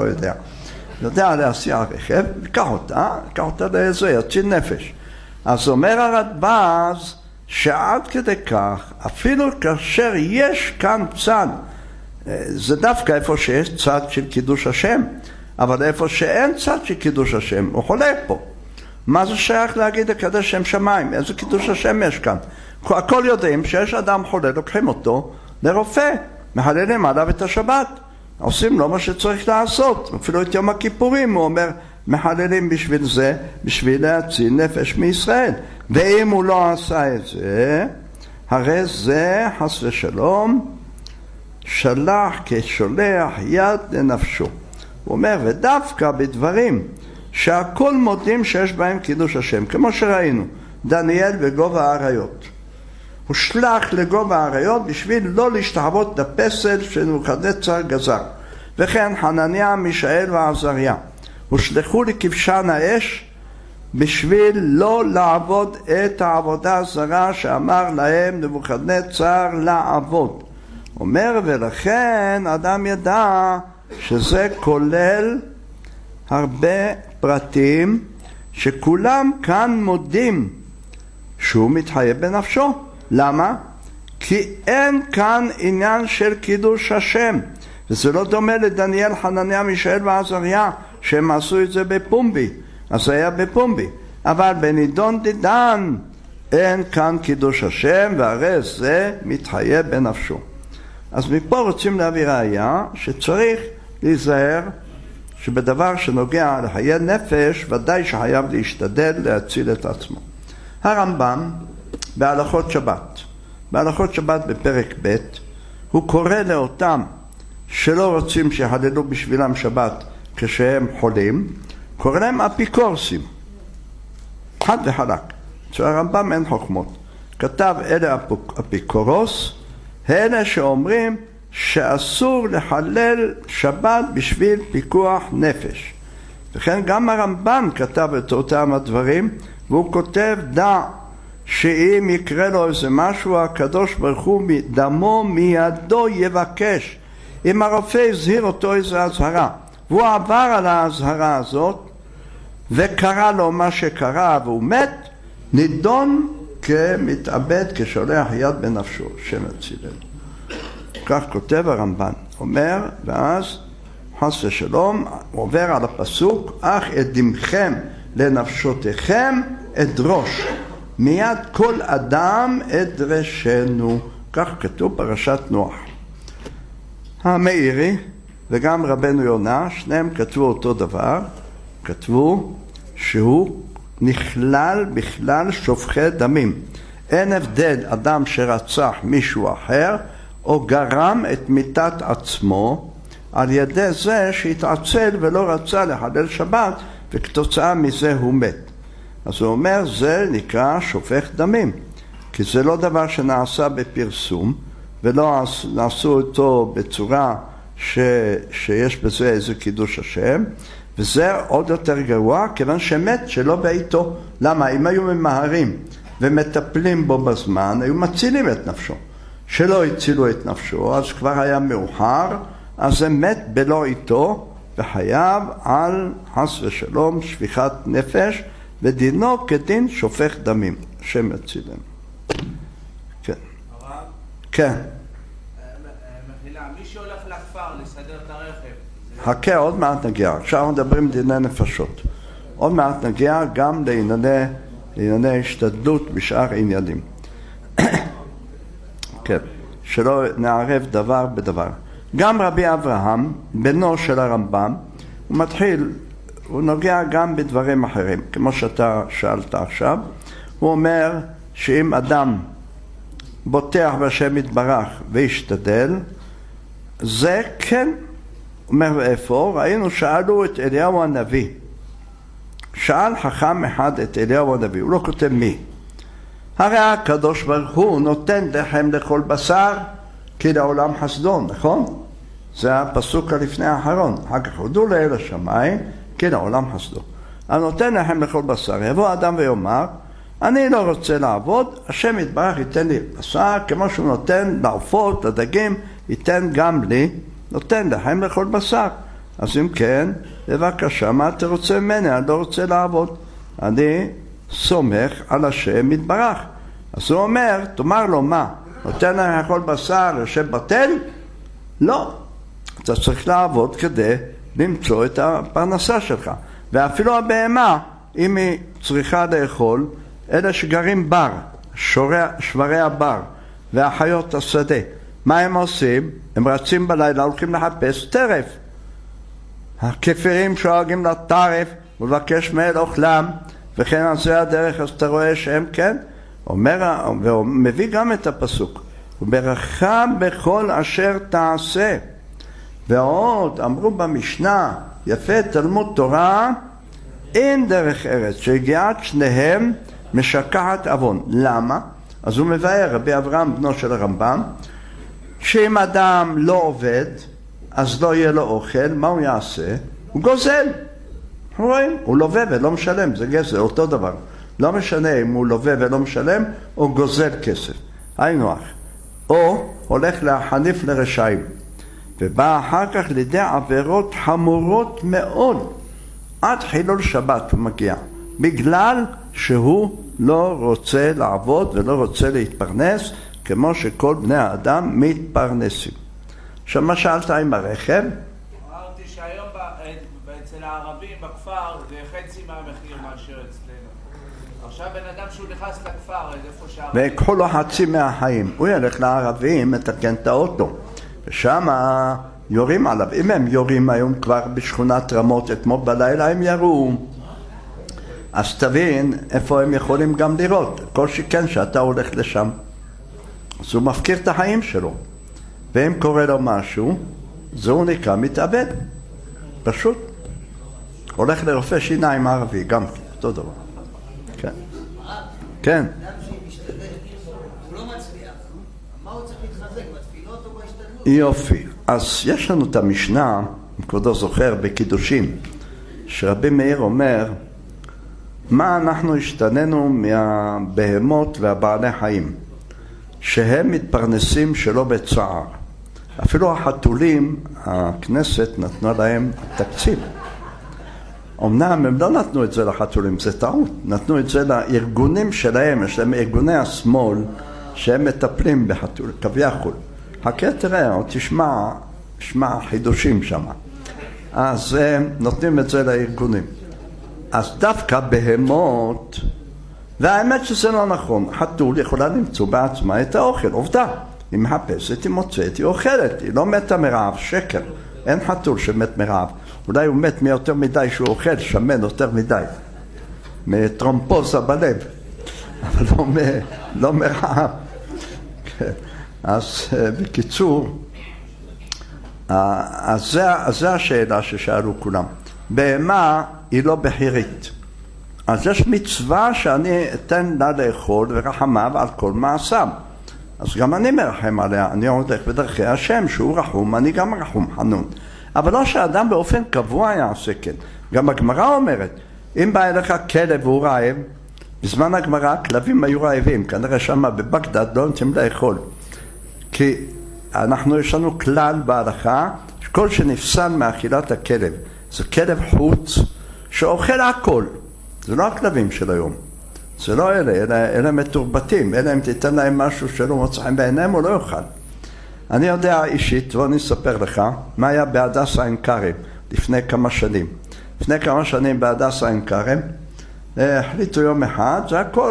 יודע להסיע הרכב, יקח אותה לאיזה יציל נפש. אז אומר הרדב"ז שעד כדי כך, אפילו כאשר יש כאן צד, זה דווקא איפה שיש צד של קידוש השם, אבל איפה שאין צד של קידוש השם, הוא חולה פה. מה זה שייך להגיד לקדש שם שמיים? איזה קידוש השם יש כאן? הכל יודעים שיש אדם חולה, לוקחים אותו לרופא, מחללים עליו את השבת, עושים לו מה שצריך לעשות, אפילו את יום הכיפורים הוא אומר, מחללים בשביל זה, בשביל להציל נפש מישראל. ואם הוא לא עשה את זה, הרי זה חס ושלום שלח כשולח יד לנפשו. הוא אומר, ודווקא בדברים שהכל מודים שיש בהם קידוש השם, כמו שראינו, דניאל בגובה האריות. הוא שלח לגובה האריות בשביל לא להשתחוות לפסל שנבוכדנצר גזר. וכן חנניה, מישאל ועזריה הושלחו לכבשן האש בשביל לא לעבוד את העבודה הזרה שאמר להם נבוכדנצר לעבוד. אומר, ולכן אדם ידע שזה כולל הרבה פרטים שכולם כאן מודים שהוא מתחייב בנפשו. למה? כי אין כאן עניין של קידוש השם, וזה לא דומה לדניאל, חנניה, מישאל ועזריה שהם עשו את זה בפומבי, אז זה היה בפומבי, אבל בנידון דידן אין כאן קידוש השם, והרי זה מתחייב בנפשו. אז מפה רוצים להביא ראיה שצריך להיזהר שבדבר שנוגע לחיי נפש ודאי שחייב להשתדל להציל את עצמו. הרמב"ם בהלכות שבת בפרק ב' הוא קורא לאותם שלא רוצים שיחללו בשבילם שבת כשהם חולים, קורא להם אפיקורסים, חד וחלק. אצל הרמב"ם אין חוכמות. כתב אלה אפיקורוס, אלה שאומרים שאסור לחלל שבת בשביל פיקוח נפש. וכן גם הרמב"ן כתב את אותם הדברים, והוא כותב, דע שאם יקרה לו איזה משהו, הקדוש ברוך הוא דמו מידו יבקש. אם הרופא הזהיר אותו איזו הזהרה, והוא עבר על ההזהרה הזאת, וקרה לו מה שקרה והוא מת, נידון כמתאבד, כשולח יד בנפשו, שם הצילנו. כך כותב הרמב"ן, אומר, ואז חס ושלום, עובר על הפסוק, אך את דמכם לנפשותיכם אדרוש, מיד כל אדם אדרשנו. כך כתוב פרשת נוח. המאירי וגם רבנו יונה, שניהם כתבו אותו דבר, כתבו שהוא נכלל בכלל שופכי דמים. אין הבדל אדם שרצח מישהו אחר או גרם את מיתת עצמו על ידי זה שהתעצל ולא רצה לחלל שבת וכתוצאה מזה הוא מת. אז הוא אומר זה נקרא שופך דמים, כי זה לא דבר שנעשה בפרסום ולא נעשו אותו בצורה שיש בזה איזה קידוש השם, וזה עוד יותר גרוע כיוון שמת שלא בעיתו. למה? אם היו ממהרים ומטפלים בו בזמן היו מצילים את נפשו. שלא הצילו את נפשו אז כבר היה מאוחר, אז זה מת בלא עיתו וחייב על חס ושלום שפיכת נפש, ודינו כדין שופך דמים. השם יצילם. כן. הרב? כן. מחילה, מי שהולך לכפר לסדר את הרכב. חכה, עוד מעט נגיע. עכשיו מדברים דיני נפשות. עוד מעט נגיע גם לענייני השתדלות בשאר עניינים. כן. שלא נערב דבר בדבר. גם רבי אברהם, בנו של הרמב"ם, הוא מתחיל, הוא נוגע גם בדברים אחרים, כמו שאתה שאלת עכשיו. הוא אומר שאם אדם בוטח בשם יתברך וישתדל, זה כן. אומר איפה? ראינו שאלו את אליהו הנביא. שאל חכם אחד את אליהו הנביא, הוא לא כותב מי. הרי הקדוש ברוך הוא נותן לחם לכל בשר כי לעולם חסדו, נכון? זה הפסוק הלפני האחרון. אחר כך הודו לאל השמיים כי לעולם חסדו. הנותן לחם לכל בשר. יבוא אדם ויאמר, אני לא רוצה לעבוד, השם יתברך ייתן לי בשר, כמו שהוא נותן לעופות, לדגים, ייתן גם לי, נותן לחם לכל בשר. אז אם כן, בבקשה, מה אתה רוצה ממני? אני לא רוצה לעבוד. אני סומך על השם יתברך. אז הוא אומר, תאמר לו מה? נותן לך לכל בשר, יושב בטל? לא. אתה צריך לעבוד כדי למצוא את הפרנסה שלך. ואפילו הבהמה, אם היא צריכה לאכול, אלה שגרים בר, שברי הבר והחיות השדה, מה הם עושים? הם רצים בלילה, הולכים לחפש טרף. הכפירים שואגים לטרף ולבקש מאל אוכלם, וכן על זה הדרך. אז אתה רואה שהם כן, אומר, ומביא גם את הפסוק, וברכה בכל אשר תעשה. ועוד אמרו במשנה, יפה תלמוד תורה, אין דרך ארץ שהגיעת שניהם משכחת עוון. למה? אז הוא מבאר, רבי אברהם בנו של הרמב"ם, שאם אדם לא עובד אז לא יהיה לו אוכל, מה הוא יעשה? הוא גוזל. רואים? הוא לווה ולא משלם, זה גזל, אותו דבר. לא משנה אם הוא לווה ולא משלם או גוזל כסף, היינו אח. או הולך להחניף לרשעים, ובא אחר כך לידי עבירות חמורות מאוד, עד חילול שבת הוא מגיע, בגלל שהוא לא רוצה לעבוד ולא רוצה להתפרנס כמו שכל בני האדם מתפרנסים. עכשיו מה שאלת עם הרכב? אמרתי שהיום אצל הערבים בכפר זה חצי מהמחיר מאשר אצלנו. עכשיו בן אדם שהוא נכנס לכפר, איפה שהערבים... ויקחו לו חצי מהחיים. הוא ילך לערבים, מתקן את האוטו. ושם יורים עליו. אם הם יורים היום כבר בשכונת רמות, אתמול בלילה הם ירו. אז תבין איפה הם יכולים גם לראות. כל שכן שאתה הולך לשם. אז הוא מפקיר את החיים שלו. ואם קורה לו משהו, זהו נקרא מתאבד. פשוט. הולך לרופא שיניים ערבי, גם אותו דבר. כן. כן. אדם שמשתדל, הוא לא מצליח. מה הוא צריך להתחזק? בתפילות או בהשתדלות? יופי. אז יש לנו את המשנה, אם כבודו זוכר, בקידושים, שרבי מאיר אומר, מה אנחנו השתננו מהבהמות והבעלי חיים? שהם מתפרנסים שלא בצער. אפילו החתולים, הכנסת נתנה להם תקציב. אמנם הם לא נתנו את זה לחתולים, זה טעות. נתנו את זה לארגונים שלהם, יש להם ארגוני השמאל שהם מטפלים בחתול, כביכול. חכה תראה, או תשמע חידושים שם. אז נותנים את זה לארגונים. אז דווקא בהמות, והאמת שזה לא נכון, חתול יכולה למצוא בעצמה את האוכל, עובדה. היא מחפשת, היא מוצאת, היא אוכלת, היא לא מתה מרעב, שקר. אין חתול שמת מרעב. אולי הוא מת מיותר מדי שהוא אוכל, שמן יותר מדי. מטרומפוזה בלב. אבל לא מרעב. אז בקיצור, אז זה השאלה ששאלו כולם. בהמה היא לא בחירית. אז יש מצווה שאני אתן לה לאכול ורחמיו על כל מעשיו. אז גם אני מרחם עליה, אני הולך בדרכי השם, שהוא רחום, אני גם רחום חנון. אבל לא שאדם באופן קבוע יעשה כן. גם הגמרא אומרת, אם בא אליך כלב והוא רעב, בזמן הגמרא כלבים היו רעבים, כנראה שמה בבגדד לא נותנים לאכול. כי יש לנו כלל בהלכה, כל שנפסל מאכילת הכלב, זה כלב חוץ שאוכל הכל. זה לא הכלבים של היום. זה לא אלה מתורבתים, אלה אם תיתן להם משהו שלא מוצאים בעיניהם הוא לא יאכל. אני יודע אישית, ואני אספר לך, מה היה בהדסה עין כרם לפני כמה שנים. לפני כמה שנים בהדסה עין כרם, החליטו יום אחד, זה הכל,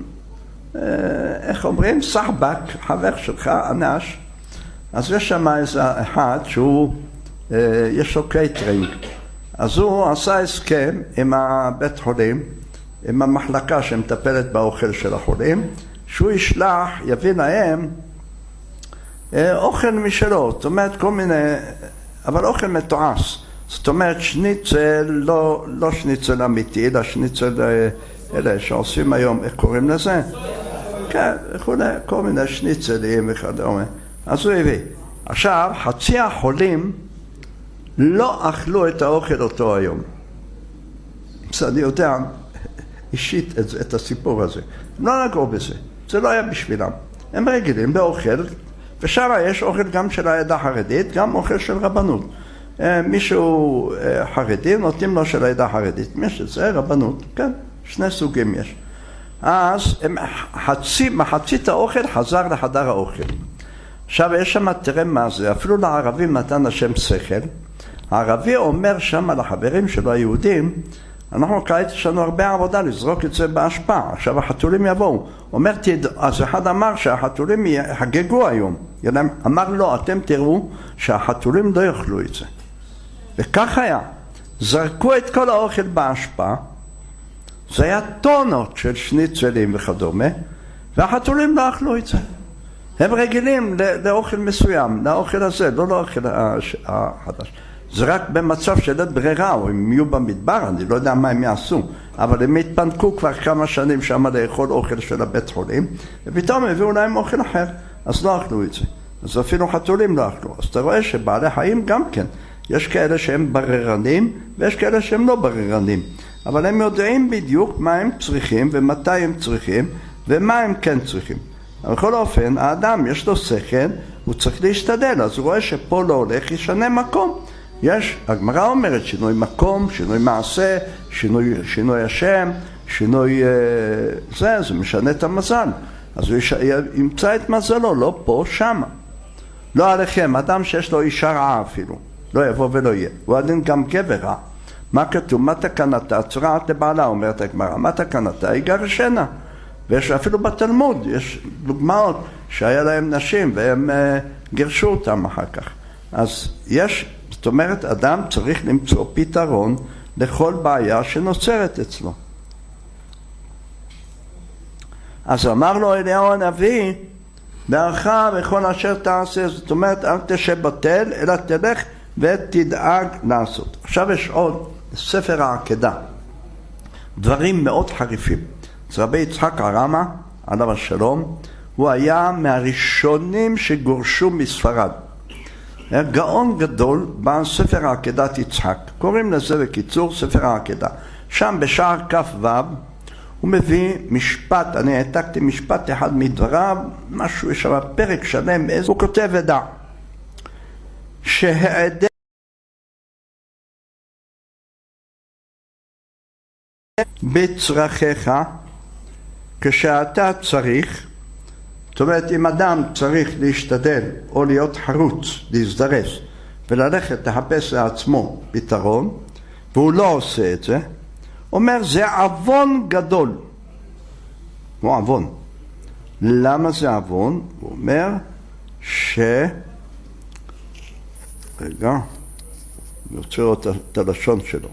איך אומרים, סחבק, חבר שלך, אנש. אז יש שם איזה אחד שהוא, יש לו קייטרינג. אז הוא עשה הסכם עם הבית חולים, עם המחלקה שמטפלת באוכל של החולים, שהוא ישלח, יביא להם אוכל משלו, זאת אומרת כל מיני, אבל אוכל מתועש. זאת אומרת שניצל, לא שניצל אמיתי, אלא שניצל אלה שעושים היום, איך קוראים לזה? כן, כל מיני שניצלים וכדומה. אז הוא הביא. עכשיו, חצי החולים לא אכלו את האוכל אותו היום. אז אני יודע אישית את הסיפור הזה. הם לא נגעו בזה, זה לא היה בשבילם. הם רגילים באוכל, ושם יש אוכל גם של העדה החרדית, גם אוכל של רבנות. מישהו חרדי, נותנים לו של העדה החרדית. יש את זה, רבנות, כן, שני סוגים יש. אז מחצית האוכל חזר לחדר האוכל. עכשיו יש שם, תראה מה זה, אפילו לערבים נתן השם שכל. הערבי אומר שם לחברים שלו היהודים, אנחנו כעת יש לנו הרבה עבודה לזרוק את זה בהשפעה, עכשיו החתולים יבואו. אומר, אז אחד אמר שהחתולים יחגגו היום. אמר לא, אתם תראו שהחתולים לא יאכלו את זה. וכך היה. זרקו את כל האוכל בהשפעה, זה היה טונות של שניצלים וכדומה, והחתולים לא אכלו את זה. הם רגילים לאוכל מסוים, לאוכל הזה, לא לאוכל החדש. זה רק במצב של ברירה, או אם יהיו במדבר, אני לא יודע מה הם יעשו, אבל הם התפנקו כבר כמה שנים שם לאכול אוכל של הבית חולים, ופתאום הביאו להם אוכל אחר, אז לא אכלו את זה. אז אפילו חתולים לא אכלו. אז אתה רואה שבעלי חיים גם כן, יש כאלה שהם בררנים, ויש כאלה שהם לא בררנים. אבל הם יודעים בדיוק מה הם צריכים, ומתי הם צריכים, ומה הם כן צריכים. בכל אופן, האדם יש לו שכל, הוא צריך להשתדל, אז הוא רואה שפה לא הולך, ישנה מקום. הגמרא אומרת שינוי מקום, שינוי מעשה, שינוי השם, שינוי זה משנה את המזל. אז הוא ימצא את מזלו, לא פה, שמה. לא עליכם, אדם שיש לו אישה רעה אפילו, לא יבוא ולא יהיה. הוא עדין גם גבר רע. מה כתוב? מה תקנתה? צרעת לבעלה, אומרת הגמרא. מה תקנתה? היא גרשנה. ויש אפילו בתלמוד, יש דוגמאות שהיה להם נשים והם גירשו אותם אחר כך. אז זאת אומרת, אדם צריך למצוא פתרון לכל בעיה שנוצרת אצלו. אז אמר לו אליהו הנביא, בערך בכל אשר תעשה, זאת אומרת, אל תשב בתל, אלא תלך ותדאג לעשות. עכשיו יש עוד ספר העקדה, דברים מאוד חריפים. אז רבי יצחק הרמה, עליו השלום, הוא היה מהראשונים שגורשו מספרד. היה גאון גדול בספר העקדת יצחק. קוראים לזה בקיצור ספר העקדה. שם בשער כ"ו הוא מביא משפט, אני העתקתי משפט אחד מדבריו, משהו, יש שם פרק שלם, הוא כותב ודע. שהעדר בצרכיך כשאתה צריך, זאת אומרת אם אדם צריך להשתדל או להיות חרוץ, להזדרס, וללכת לחפש לעצמו פתרון, והוא לא עושה את זה, אומר זה עוון גדול. הוא עוון. למה זה עוון? הוא אומר רגע, אני רוצה לראות את הלשון שלו.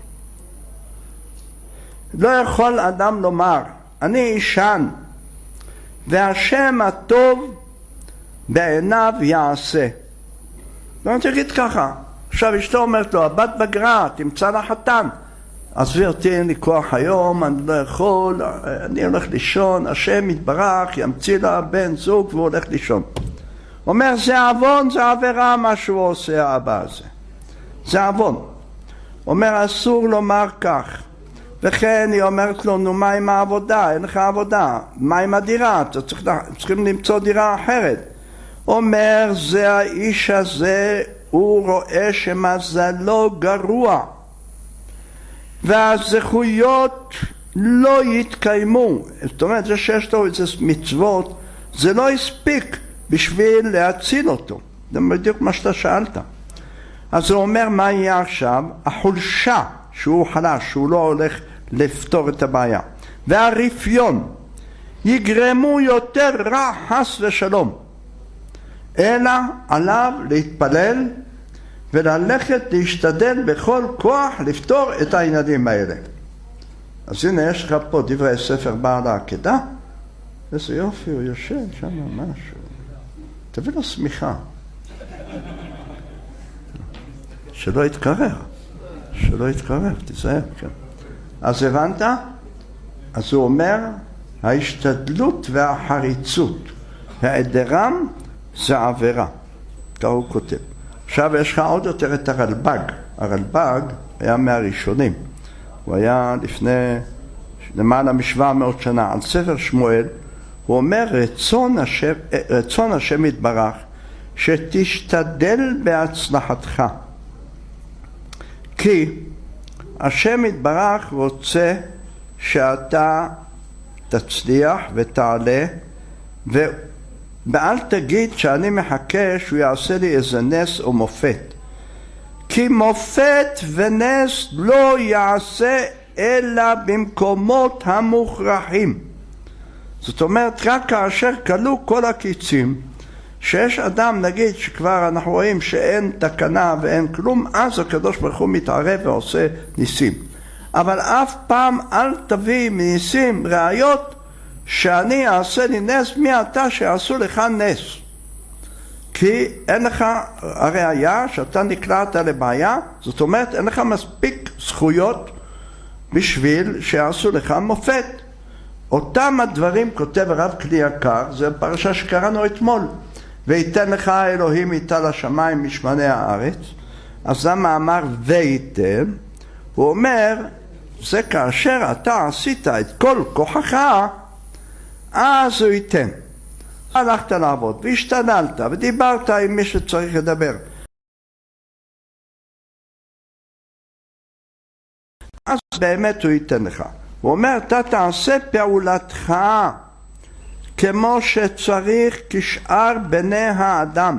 לא יכול אדם לומר, אני אישן, והשם הטוב בעיניו יעשה. לא תגיד ככה. עכשיו אשתו אומרת לו, הבת בגרה, תמצא לה חתן. עזבי אותי, אין לי כוח היום, אני לא יכול, אני הולך לישון, השם יתברך, ימציא לה בן זוג והוא הולך לישון. אומר, זה עוון, זה עבירה מה שהוא עושה האבא הזה. זה עוון. אומר, אסור לומר כך. וכן היא אומרת לו, נו מה עם העבודה? אין לך עבודה. מה עם הדירה? צריכים למצוא דירה אחרת. אומר, זה האיש הזה, הוא רואה שמזלו גרוע. והזכויות לא יתקיימו. זאת אומרת, זה שיש לו איזה מצוות, זה לא הספיק בשביל להציל אותו. זה בדיוק מה שאתה שאלת. אז הוא אומר, מה יהיה עכשיו? החולשה, שהוא חלש, שהוא לא הולך לפתור את הבעיה. והרפיון יגרמו יותר רע חס ושלום. אלא עליו להתפלל וללכת להשתדל בכל כוח לפתור את העניינים האלה. אז הנה יש לך פה דברי ספר בעל העקדה. איזה יופי, הוא יושב שם משהו. תביא לו סמיכה. שלא יתקרר. שלא יתקרר, תיזהר, כן. אז הבנת? אז הוא אומר, ההשתדלות והחריצות, העדרם זה עבירה. כך הוא כותב. עכשיו יש לך עוד יותר את הרלב"ג. הרלב"ג היה מהראשונים. הוא היה לפני למעלה מ-700 שנה. על ספר שמואל הוא אומר רצון השם יתברך שתשתדל בהצלחתך. כי השם יתברך רוצה שאתה תצליח ותעלה ואל תגיד שאני מחכה שהוא יעשה לי איזה נס או מופת. כי מופת ונס לא יעשה אלא במקומות המוכרחים. זאת אומרת, רק כאשר כלו כל הקיצים, שיש אדם, נגיד שכבר אנחנו רואים שאין תקנה ואין כלום, אז הקדוש ברוך הוא מתערב ועושה ניסים. אבל אף פעם אל תביא מניסים ראיות שאני אעשה לי נס מעתה שעשו לך נס. כי אין לך הראיה שאתה נקלעת לבעיה, זאת אומרת אין לך מספיק זכויות בשביל שעשו לך מופת. אותם הדברים כותב הרב כלי יקר, זה פרשה שקראנו אתמול. ויתן לך אלוהים איתה לשמיים משמני הארץ. אז למה אמר וייתן? הוא אומר, זה כאשר אתה עשית את כל כוחך, אז הוא ייתן. הלכת לעבוד והשתדלת ודיברת עם מי שצריך לדבר. אז באמת הוא ייתן לך. הוא אומר, אתה תעשה פעולתך כמו שצריך כשאר בני האדם.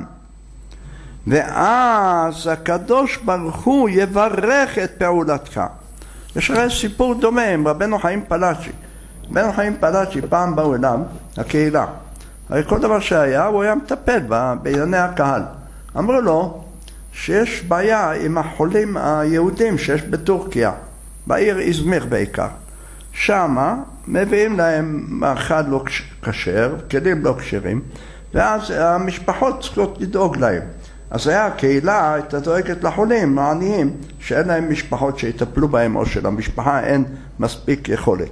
ואז הקדוש ברוך הוא יברך את פעולתך. יש הרי סיפור דומה עם רבנו חיים פלאצ'י. רבנו חיים פלאצ'י פעם באו אליו, הקהילה. הרי כל דבר שהיה, הוא היה מטפל בענייני הקהל. אמרו לו שיש בעיה עם החולים היהודים שיש בטורקיה, בעיר איזמיר בעיקר. שמה מביאים להם מאכל לא כשר, כלים לא כשרים, ואז המשפחות צריכות לדאוג להם. אז היה הקהילה הייתה דואגת לחולים, העניים, שאין להם משפחות שיטפלו בהם, או שלמשפחה אין מספיק יכולת.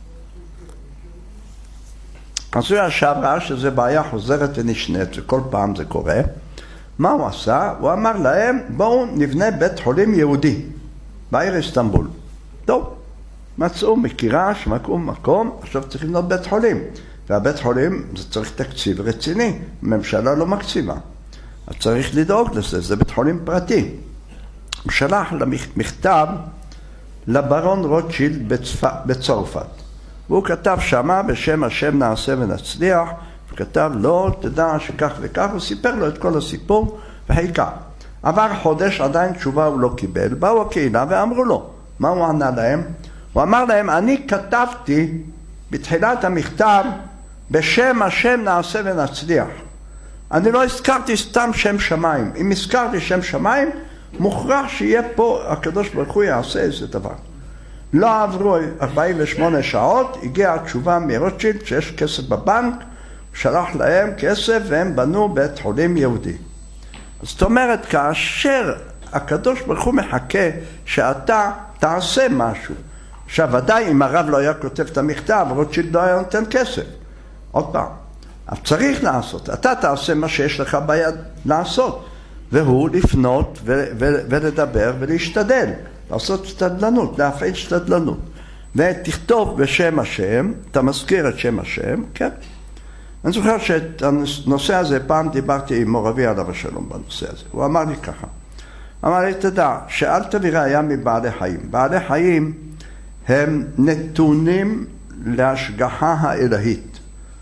אז הוא ישב ראה שזה בעיה חוזרת ונשנית, וכל פעם זה קורה. מה הוא עשה? הוא אמר להם, בואו נבנה בית חולים יהודי, בעיר איסטנבול. טוב. מצאו מקירש, מקום, עכשיו צריך לבנות בית חולים. והבית חולים זה צריך תקציב רציני, הממשלה לא מקציבה. אז צריך לדאוג לזה, זה בית חולים פרטי. הוא שלח מכתב לברון רוטשילד בצרפת. והוא כתב שמה בשם השם נעשה ונצליח, וכתב לו, תדע שכך וכך, הוא סיפר לו את כל הסיפור וחיכה. עבר חודש, עדיין תשובה הוא לא קיבל, באו הקהילה ואמרו לו, מה הוא ענה להם? הוא אמר להם, אני כתבתי בתחילת המכתב, בשם השם נעשה ונצליח. אני לא הזכרתי סתם שם שמיים. אם הזכרתי שם שמיים, מוכרח שיהיה פה, הקדוש ברוך הוא יעשה איזה דבר. לא עברו 48 שעות, הגיעה התשובה מרוטשילד שיש כסף בבנק, שלח להם כסף והם בנו בית חולים יהודי. זאת אומרת, כאשר הקדוש ברוך הוא מחכה שאתה תעשה משהו. עכשיו, ודאי אם הרב לא היה כותב את המכתב, רוטשילד לא היה נותן כסף. עוד פעם, אז צריך לעשות. אתה תעשה מה שיש לך ביד לעשות. והוא לפנות ולדבר ולהשתדל. לעשות שתדלנות, להפעיל שתדלנות. ותכתוב בשם השם, אתה מזכיר את שם השם, כן? אני זוכר שאת הנושא הזה, פעם דיברתי עם מורבי עליו השלום בנושא הזה. הוא אמר לי ככה. אמר לי, תדע, שאל תביא ראיה מבעלי חיים. בעלי חיים הם נתונים להשגחה האלהית.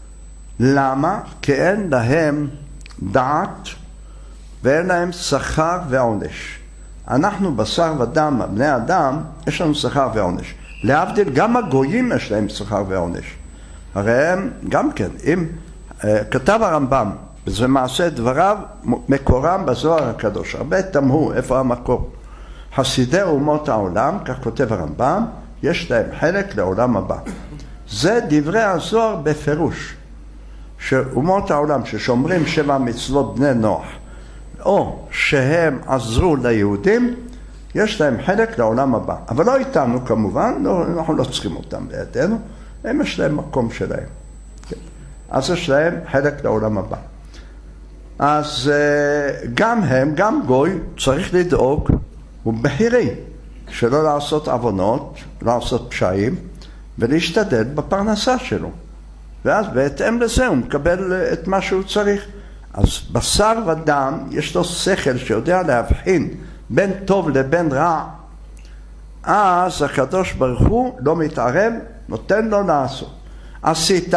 למה? כי אין להם דעת ואין להם שכר ועונש. אנחנו בשר ודם, בני אדם, יש לנו שכר ועונש. להבדיל, גם הגויים יש להם שכר ועונש. הרי הם, גם כן, אם כתב הרמב"ם, וזה מעשה דבריו, מקורם בזוהר הקדוש. הרבה תמהו איפה המקור. חסידי אומות העולם, כך כותב הרמב"ם, יש להם חלק לעולם הבא. זה דברי הזוהר בפירוש. שאומות העולם ששומרים 7 מצוות בני נוח, או שהם עזרו ליהודים, יש להם חלק לעולם הבא. אבל לא איתנו כמובן, אנחנו לא צריכים אותם בידינו, הם יש להם מקום שלהם. אז יש להם חלק לעולם הבא. אז גם הם, גם גוי, צריך לדאוג, הוא בחירי, שלא לעשות עוונות, לעשות פשעים, ולהשתדל בפרנסה שלו. ואז בהתאם לזה הוא מקבל את מה שהוא צריך. אז בשר ודם יש לו שכל שיודע להבחין בין טוב לבין רע. אז הקדוש ברוך הוא לא מתערב, נותן לו לעשות. עשית,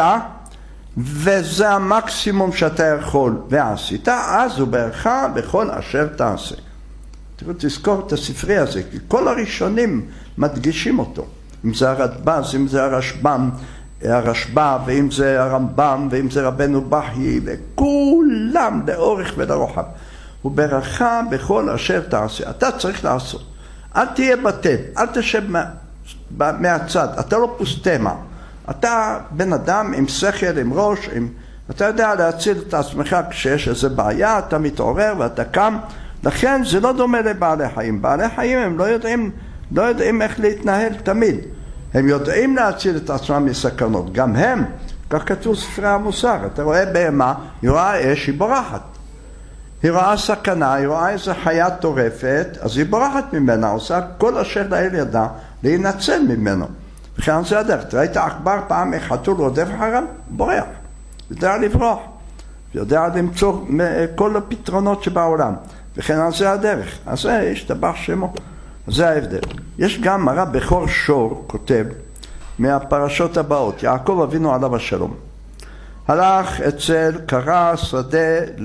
וזה המקסימום שאתה יכול, ועשית, אז הוא ברך בכל אשר תעשה. תזכור את הספרי הזה, כי כל הראשונים מדגישים אותו. אם זה הרדב"ז, אם זה הרשב"א, ואם זה הרמב"ם, ואם זה רבנו בכי, וכולם לאורך ולרוחב. הוא ברכה בכל אשר תעשה. אתה צריך לעשות. אל תהיה בטל, אל תשב מהצד, אתה לא פוסטמה. אתה בן אדם עם שכל, עם ראש, אתה יודע להציל את עצמך כשיש איזו בעיה, אתה מתעורר ואתה קם. לכן זה לא דומה לבעלי חיים. בעלי חיים הם לא יודעים איך להתנהל תמיד. הם יודעים להציל את עצמם מסכנות. גם הם, כך כתוב ספרי המוסר. אתה רואה בהמה, היא רואה אש, היא בורחת. היא רואה סכנה, היא רואה איזו חיה טורפת, אז היא בורחת ממנה, עושה כל אשר לאל ידה להינצל ממנו. וכן זה הדרך. ראית עכבר פעם חתול רודף אחריו? בורח. יודע לברוח. יודע למצוא כל הפתרונות שבעולם. וכן זה הדרך. אז זה ישתבח שמו. זה ההבדל. יש גם הרב בכור שור כותב מהפרשות הבאות, יעקב אבינו עליו השלום. הלך אצל קרא שדה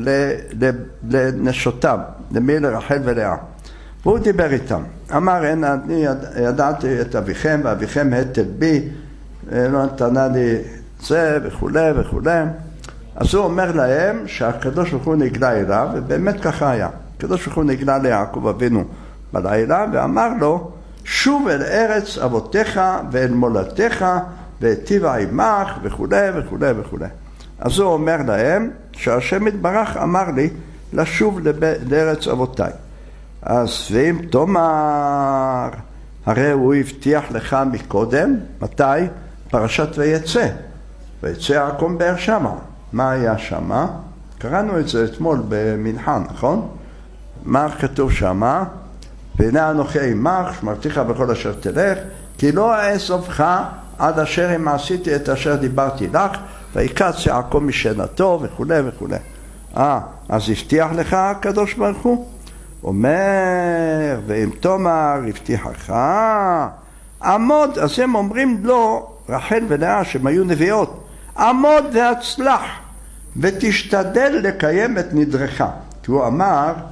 לנשותיו, למי לרחל ולאה. והוא דיבר איתם. אמר, אני ידעתי את אביכם ואביכם התל בי, לא נתנה לי זה וכו' וכו'. אז הוא אומר להם שהקדוש ברוך הוא נגלה אליו, ובאמת ככה היה. הקדוש ברוך הוא נגלה ליעקב אבינו בלילה ואמר לו, שוב אל ארץ אבותיך ואל מולדתך והיטיבה עמך וכו' וכו' וכו'. אז הוא אומר להם שהשם יתברך אמר לי לשוב לארץ אבותיי. אז ואם תאמר, הרי הוא הבטיח לך מקודם, מתי? פרשת ויצא. ויצא יעקב באר שמה. מה היה שמה? קראנו את זה אתמול במנחה, נכון? מה כתוב שמה? והנה אנוכי עמך, שמרתיך בכל אשר תלך, כי לא אעזובך עד אשר אם עשיתי את אשר דיברתי לך, ויקץ יעקב משנתו וכו' וכו'. אז הבטיח לך הקדוש ברוך הוא? אומר, ואם תאמר הבטיחך, עמוד, אז הם אומרים לו, רחל ולאה שהם היו נביאות, עמוד והצלח, ותשתדל לקיים את נדרך. כי הוא אמר,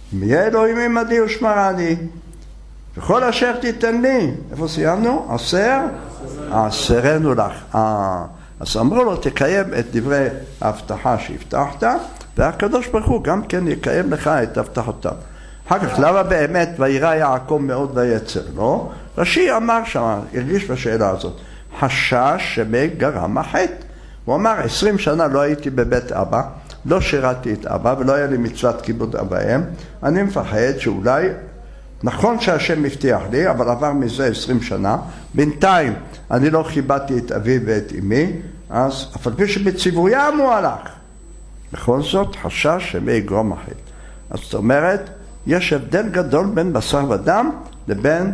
אם יהיה אלוהים עמדי ושמרני, וכל אשר תיתן לי, איפה סיימנו? אסרנו לך. אז אמרו לו, תקיים את דברי ההבטחה שהבטחת, והקדוש ברוך הוא גם כן יקיים לך את הבטחותיו. אחר כך, למה באמת וירא יעקב מאוד ויצר? לא? רש"י אמר שם, הרגיש בשאלה הזאת, חשש שמא גרם החטא. הוא אמר, 20 שנה לא הייתי בבית אבא, לא שירתי את אבא ולא היה לי מצוות כיבוד אביהם, אני מפחד שאולי, נכון שהשם מבטיח לי, אבל עבר מזה 20 שנה, בינתיים אני לא כיבדתי את אבי ואת אמי, אז אף על פי שבציוויים הוא הלך. בכל זאת, חשש שמא יגרום החטא. אז זאת אומרת, יש הבדל גדול בין בשר ודם לבין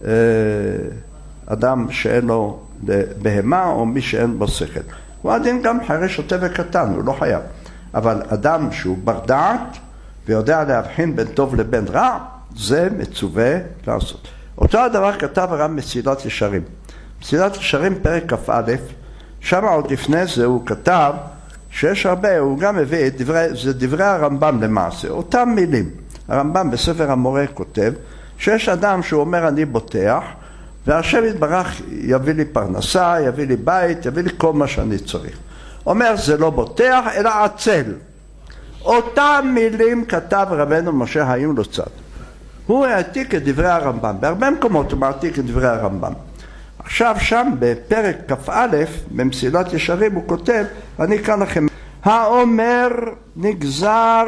אדם שאין לו בהמה או מי שאין בו שכל. הוא עדין גם חרש שוטה וקטן, הוא לא חייב. אבל אדם שהוא בר דעת ויודע להבחין בין טוב לבין רע, זה מצווה לעשות. אותו הדבר כתב הרב מסילת ישרים. מסילת ישרים פרק כ"א, שם עוד לפני זה הוא כתב שיש הרבה, הוא גם מביא את דברי הרמב"ם למעשה, אותם מילים. הרמב"ם בספר המורה כותב שיש אדם שהוא אומר אני בוטח, והשם יתברך יביא לי פרנסה, יביא לי בית, יביא לי כל מה שאני צריך. אומר זה לא בוטח אלא עצל. אותם מילים כתב רבנו משה חיים לוצאטו. הוא העתיק את דברי הרמב"ם, בהרבה מקומות הוא מעתיק את דברי הרמב"ם. עכשיו שם בפרק כ"א במסילת ישרים הוא כותב, אני אקרא לכם, האומר נגזר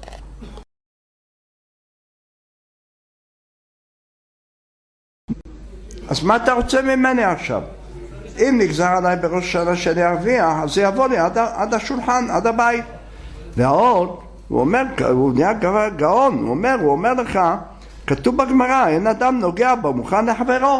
אז מה אתה רוצה ממני עכשיו? אם נגזר עליי בראש השנה שאני ארוויח, אז זה יבוא לי עד השולחן, עד הבית. ועוד, הוא אומר, הוא נהיה גאון, הוא אומר לך, כתוב בגמרא, אין אדם נוגע בו, מוכן לחברו.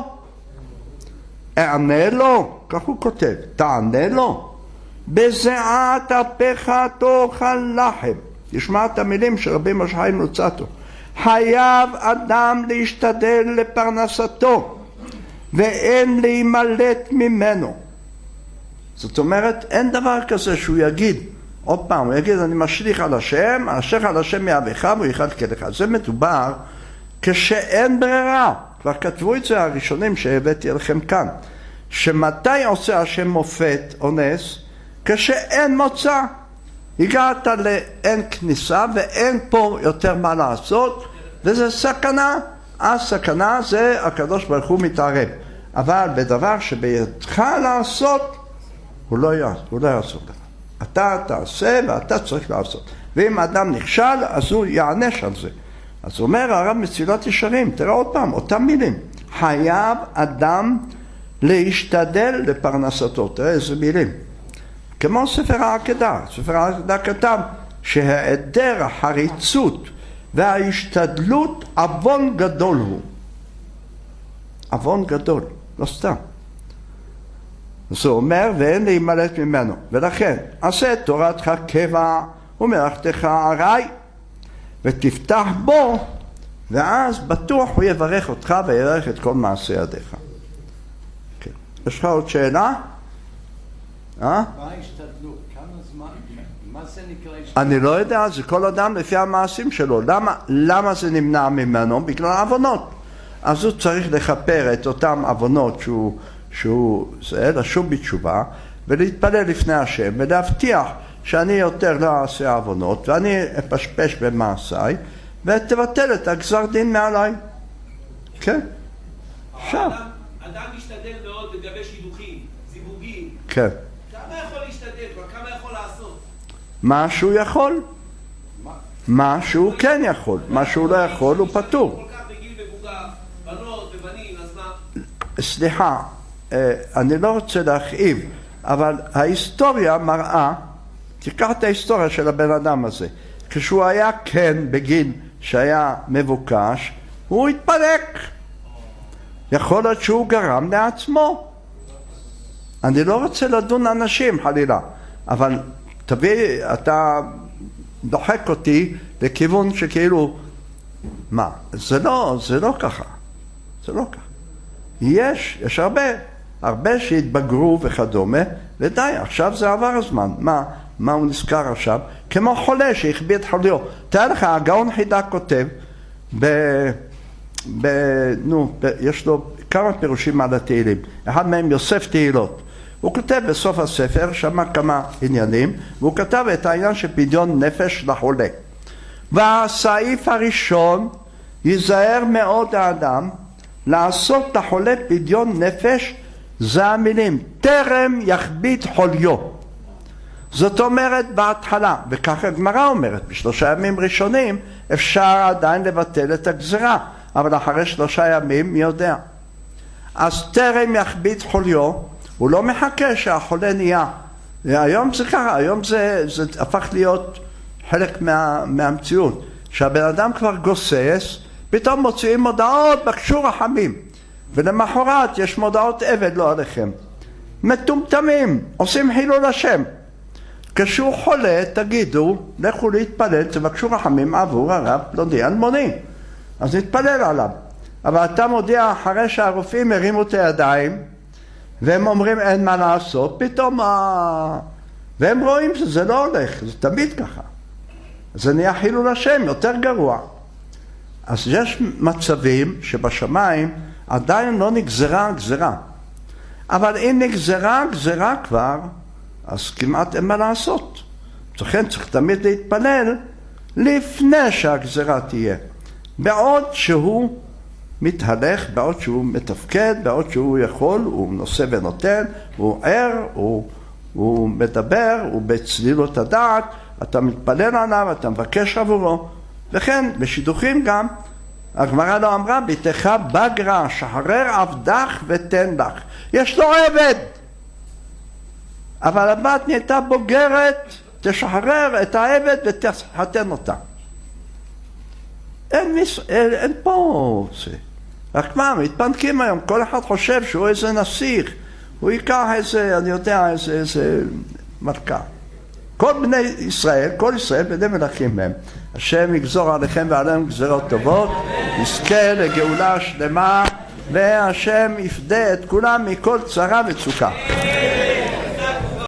אענה לו, כך הוא כותב, תענה לו, בזיעת אפיך תאכל לחם. תשמע את המילים של רבי משה חיים לוצאטו. חייב אדם להשתדל לפרנסתו, ואין להימלט ממנו. זאת אומרת, אין דבר כזה שהוא יגיד, עוד פעם, הוא יגיד, אני משליך על השם, אשר על השם יאהבך והוא יכלכל לך. זה מדובר כשאין ברירה. כבר כתבו את זה הראשונים שהבאתי לכם כאן. שמתי עושה השם מופת או נס? כשאין מוצא. הגעת לאין כניסה ואין פה יותר מה לעשות, וזה סכנה. הסכנה זה הקדוש ברוך הוא מתערב. אבל בדבר שבידך לעשות, הוא לא יעשות לך. אתה תעשה ואתה צריך לעשות. ואם האדם נכשל, אז הוא יענש על זה. אז אומר הרב מסילת ישרים, תראה עוד פעם, אותם מילים. חייב אדם להשתדל לפרנסתו. תראה איזה מילים. כמו ספר העקדה. ספר העקדה כתב שהיעדר החריצות וההשתדלות עוון גדול הוא. עוון גדול, לא סתם. אז הוא אומר, ואין להימלט ממנו. ולכן, עשה את תורתך קבע ומלאכתך ארעי, ותפתח בו, ואז בטוח הוא יברך אותך ויברך את כל מעשי ידיך. כן. יש לך עוד שאלה? מה השתדלות? כמה זמן? מה זה נקרא השתדלות? אני לא יודע, זה כל אדם לפי המעשים שלו. למה זה נמנע ממנו? בגלל העוונות. אז הוא צריך לכפר את אותם עוונות שהוא לשוב בתשובה, ולהתפלל לפני השם, ולהבטיח שאני יותר לא אעשה עוונות, ואני אפשפש במעשיי, ותבטל את הגזר דין מעליי. כן? עכשיו. אדם משתדל מאוד לגבי שידוכים, זיווגים. כן. כמה יכול להשתדל, כמה יכול לעשות? מה שהוא יכול. מה שהוא כן יכול. מה שהוא לא יכול הוא פטור. כל כך בגיל מבוגר, בנות ובנים, אז מה? סליחה, אני לא רוצה להכאיב, אבל ההיסטוריה מראה, תיקח את ההיסטוריה של הבן אדם הזה, כשהוא היה כן בגיל שהיה מבוקש, הוא התפלק. יכול להיות שהוא גרם לעצמו. אני לא רוצה לדון אנשים חלילה, אבל תביא, אתה דוחק אותי לכיוון שכאילו, מה? זה לא ככה. זה לא ככה. יש הרבה שהתבגרו וכדומה, ודי, עכשיו זה עבר הזמן. מה? מה הוא נזכר עכשיו? כמו חולה שהחביא את חוליו. תראה לך, הגאון חידה כותב, יש לו כמה פירושים על התהילים. אחד מהם יוסף תהילות. הוא כותב בסוף הספר, שמע כמה עניינים, והוא כתב את העניין של פדיון נפש לחולה. והסעיף הראשון, ייזהר מאוד האדם לעשות לחולה פדיון נפש, זה המילים, טרם יכביד חוליו. זאת אומרת בהתחלה, וככה הגמרא אומרת, ב3 ימים ראשונים אפשר עדיין לבטל את הגזרה, אבל אחרי 3 ימים מי יודע. אז טרם יכביד חוליו, הוא לא מחכה שהחולה נהיה. היום זה ככה, היום זה הפך להיות חלק מהמציאות. שהבן אדם כבר גוסס, פתאום מוציאים מודעות, בקשו רחמים. ולמחרת יש מודעות עבד לא עליכם. מטומטמים, עושים חילול השם. כשהוא חולה, תגידו, לכו להתפלל, תבקשו רחמים עבור הרב פלוני אלמוני. אז נתפלל עליו. אבל אתה מודיע אחרי שהרופאים הרימו את הידיים, והם אומרים אין מה לעשות, פתאום והם רואים שזה לא הולך, זה תמיד ככה. זה נהיה חילול השם, יותר גרוע. אז יש מצבים שבשמיים עדיין לא נגזרה גזרה. אבל אם נגזרה גזרה כבר, אז כמעט אין מה לעשות. לכן צריך תמיד להתפלל לפני שהגזרה תהיה. בעוד שהוא מתהלך, בעוד שהוא מתפקד, בעוד שהוא יכול, הוא נושא ונותן, הוא ער, הוא מדבר, הוא בצלילות הדעת, אתה מתפלל עליו, אתה מבקש עבורו. וכן, בשידוכים גם, הגמרא לא אמרה, ביתך בגרה, שחרר עבדך ותן לך. יש לו עבד, אבל הבת נהייתה בוגרת, תשחרר את העבד ותחתן אותה. אין פה זה. רק מה, מתפנקים היום, כל אחד חושב שהוא איזה נסיך, הוא ייקח איזה, אני יודע, איזה מלכה. כל בני ישראל, כל ישראל בני מלכים הם. השם יגזור עליכם ועליהם גזרות טובות, נזכה לגאולה שלמה, והשם יפדה את כולם מכל צרה וצוקה.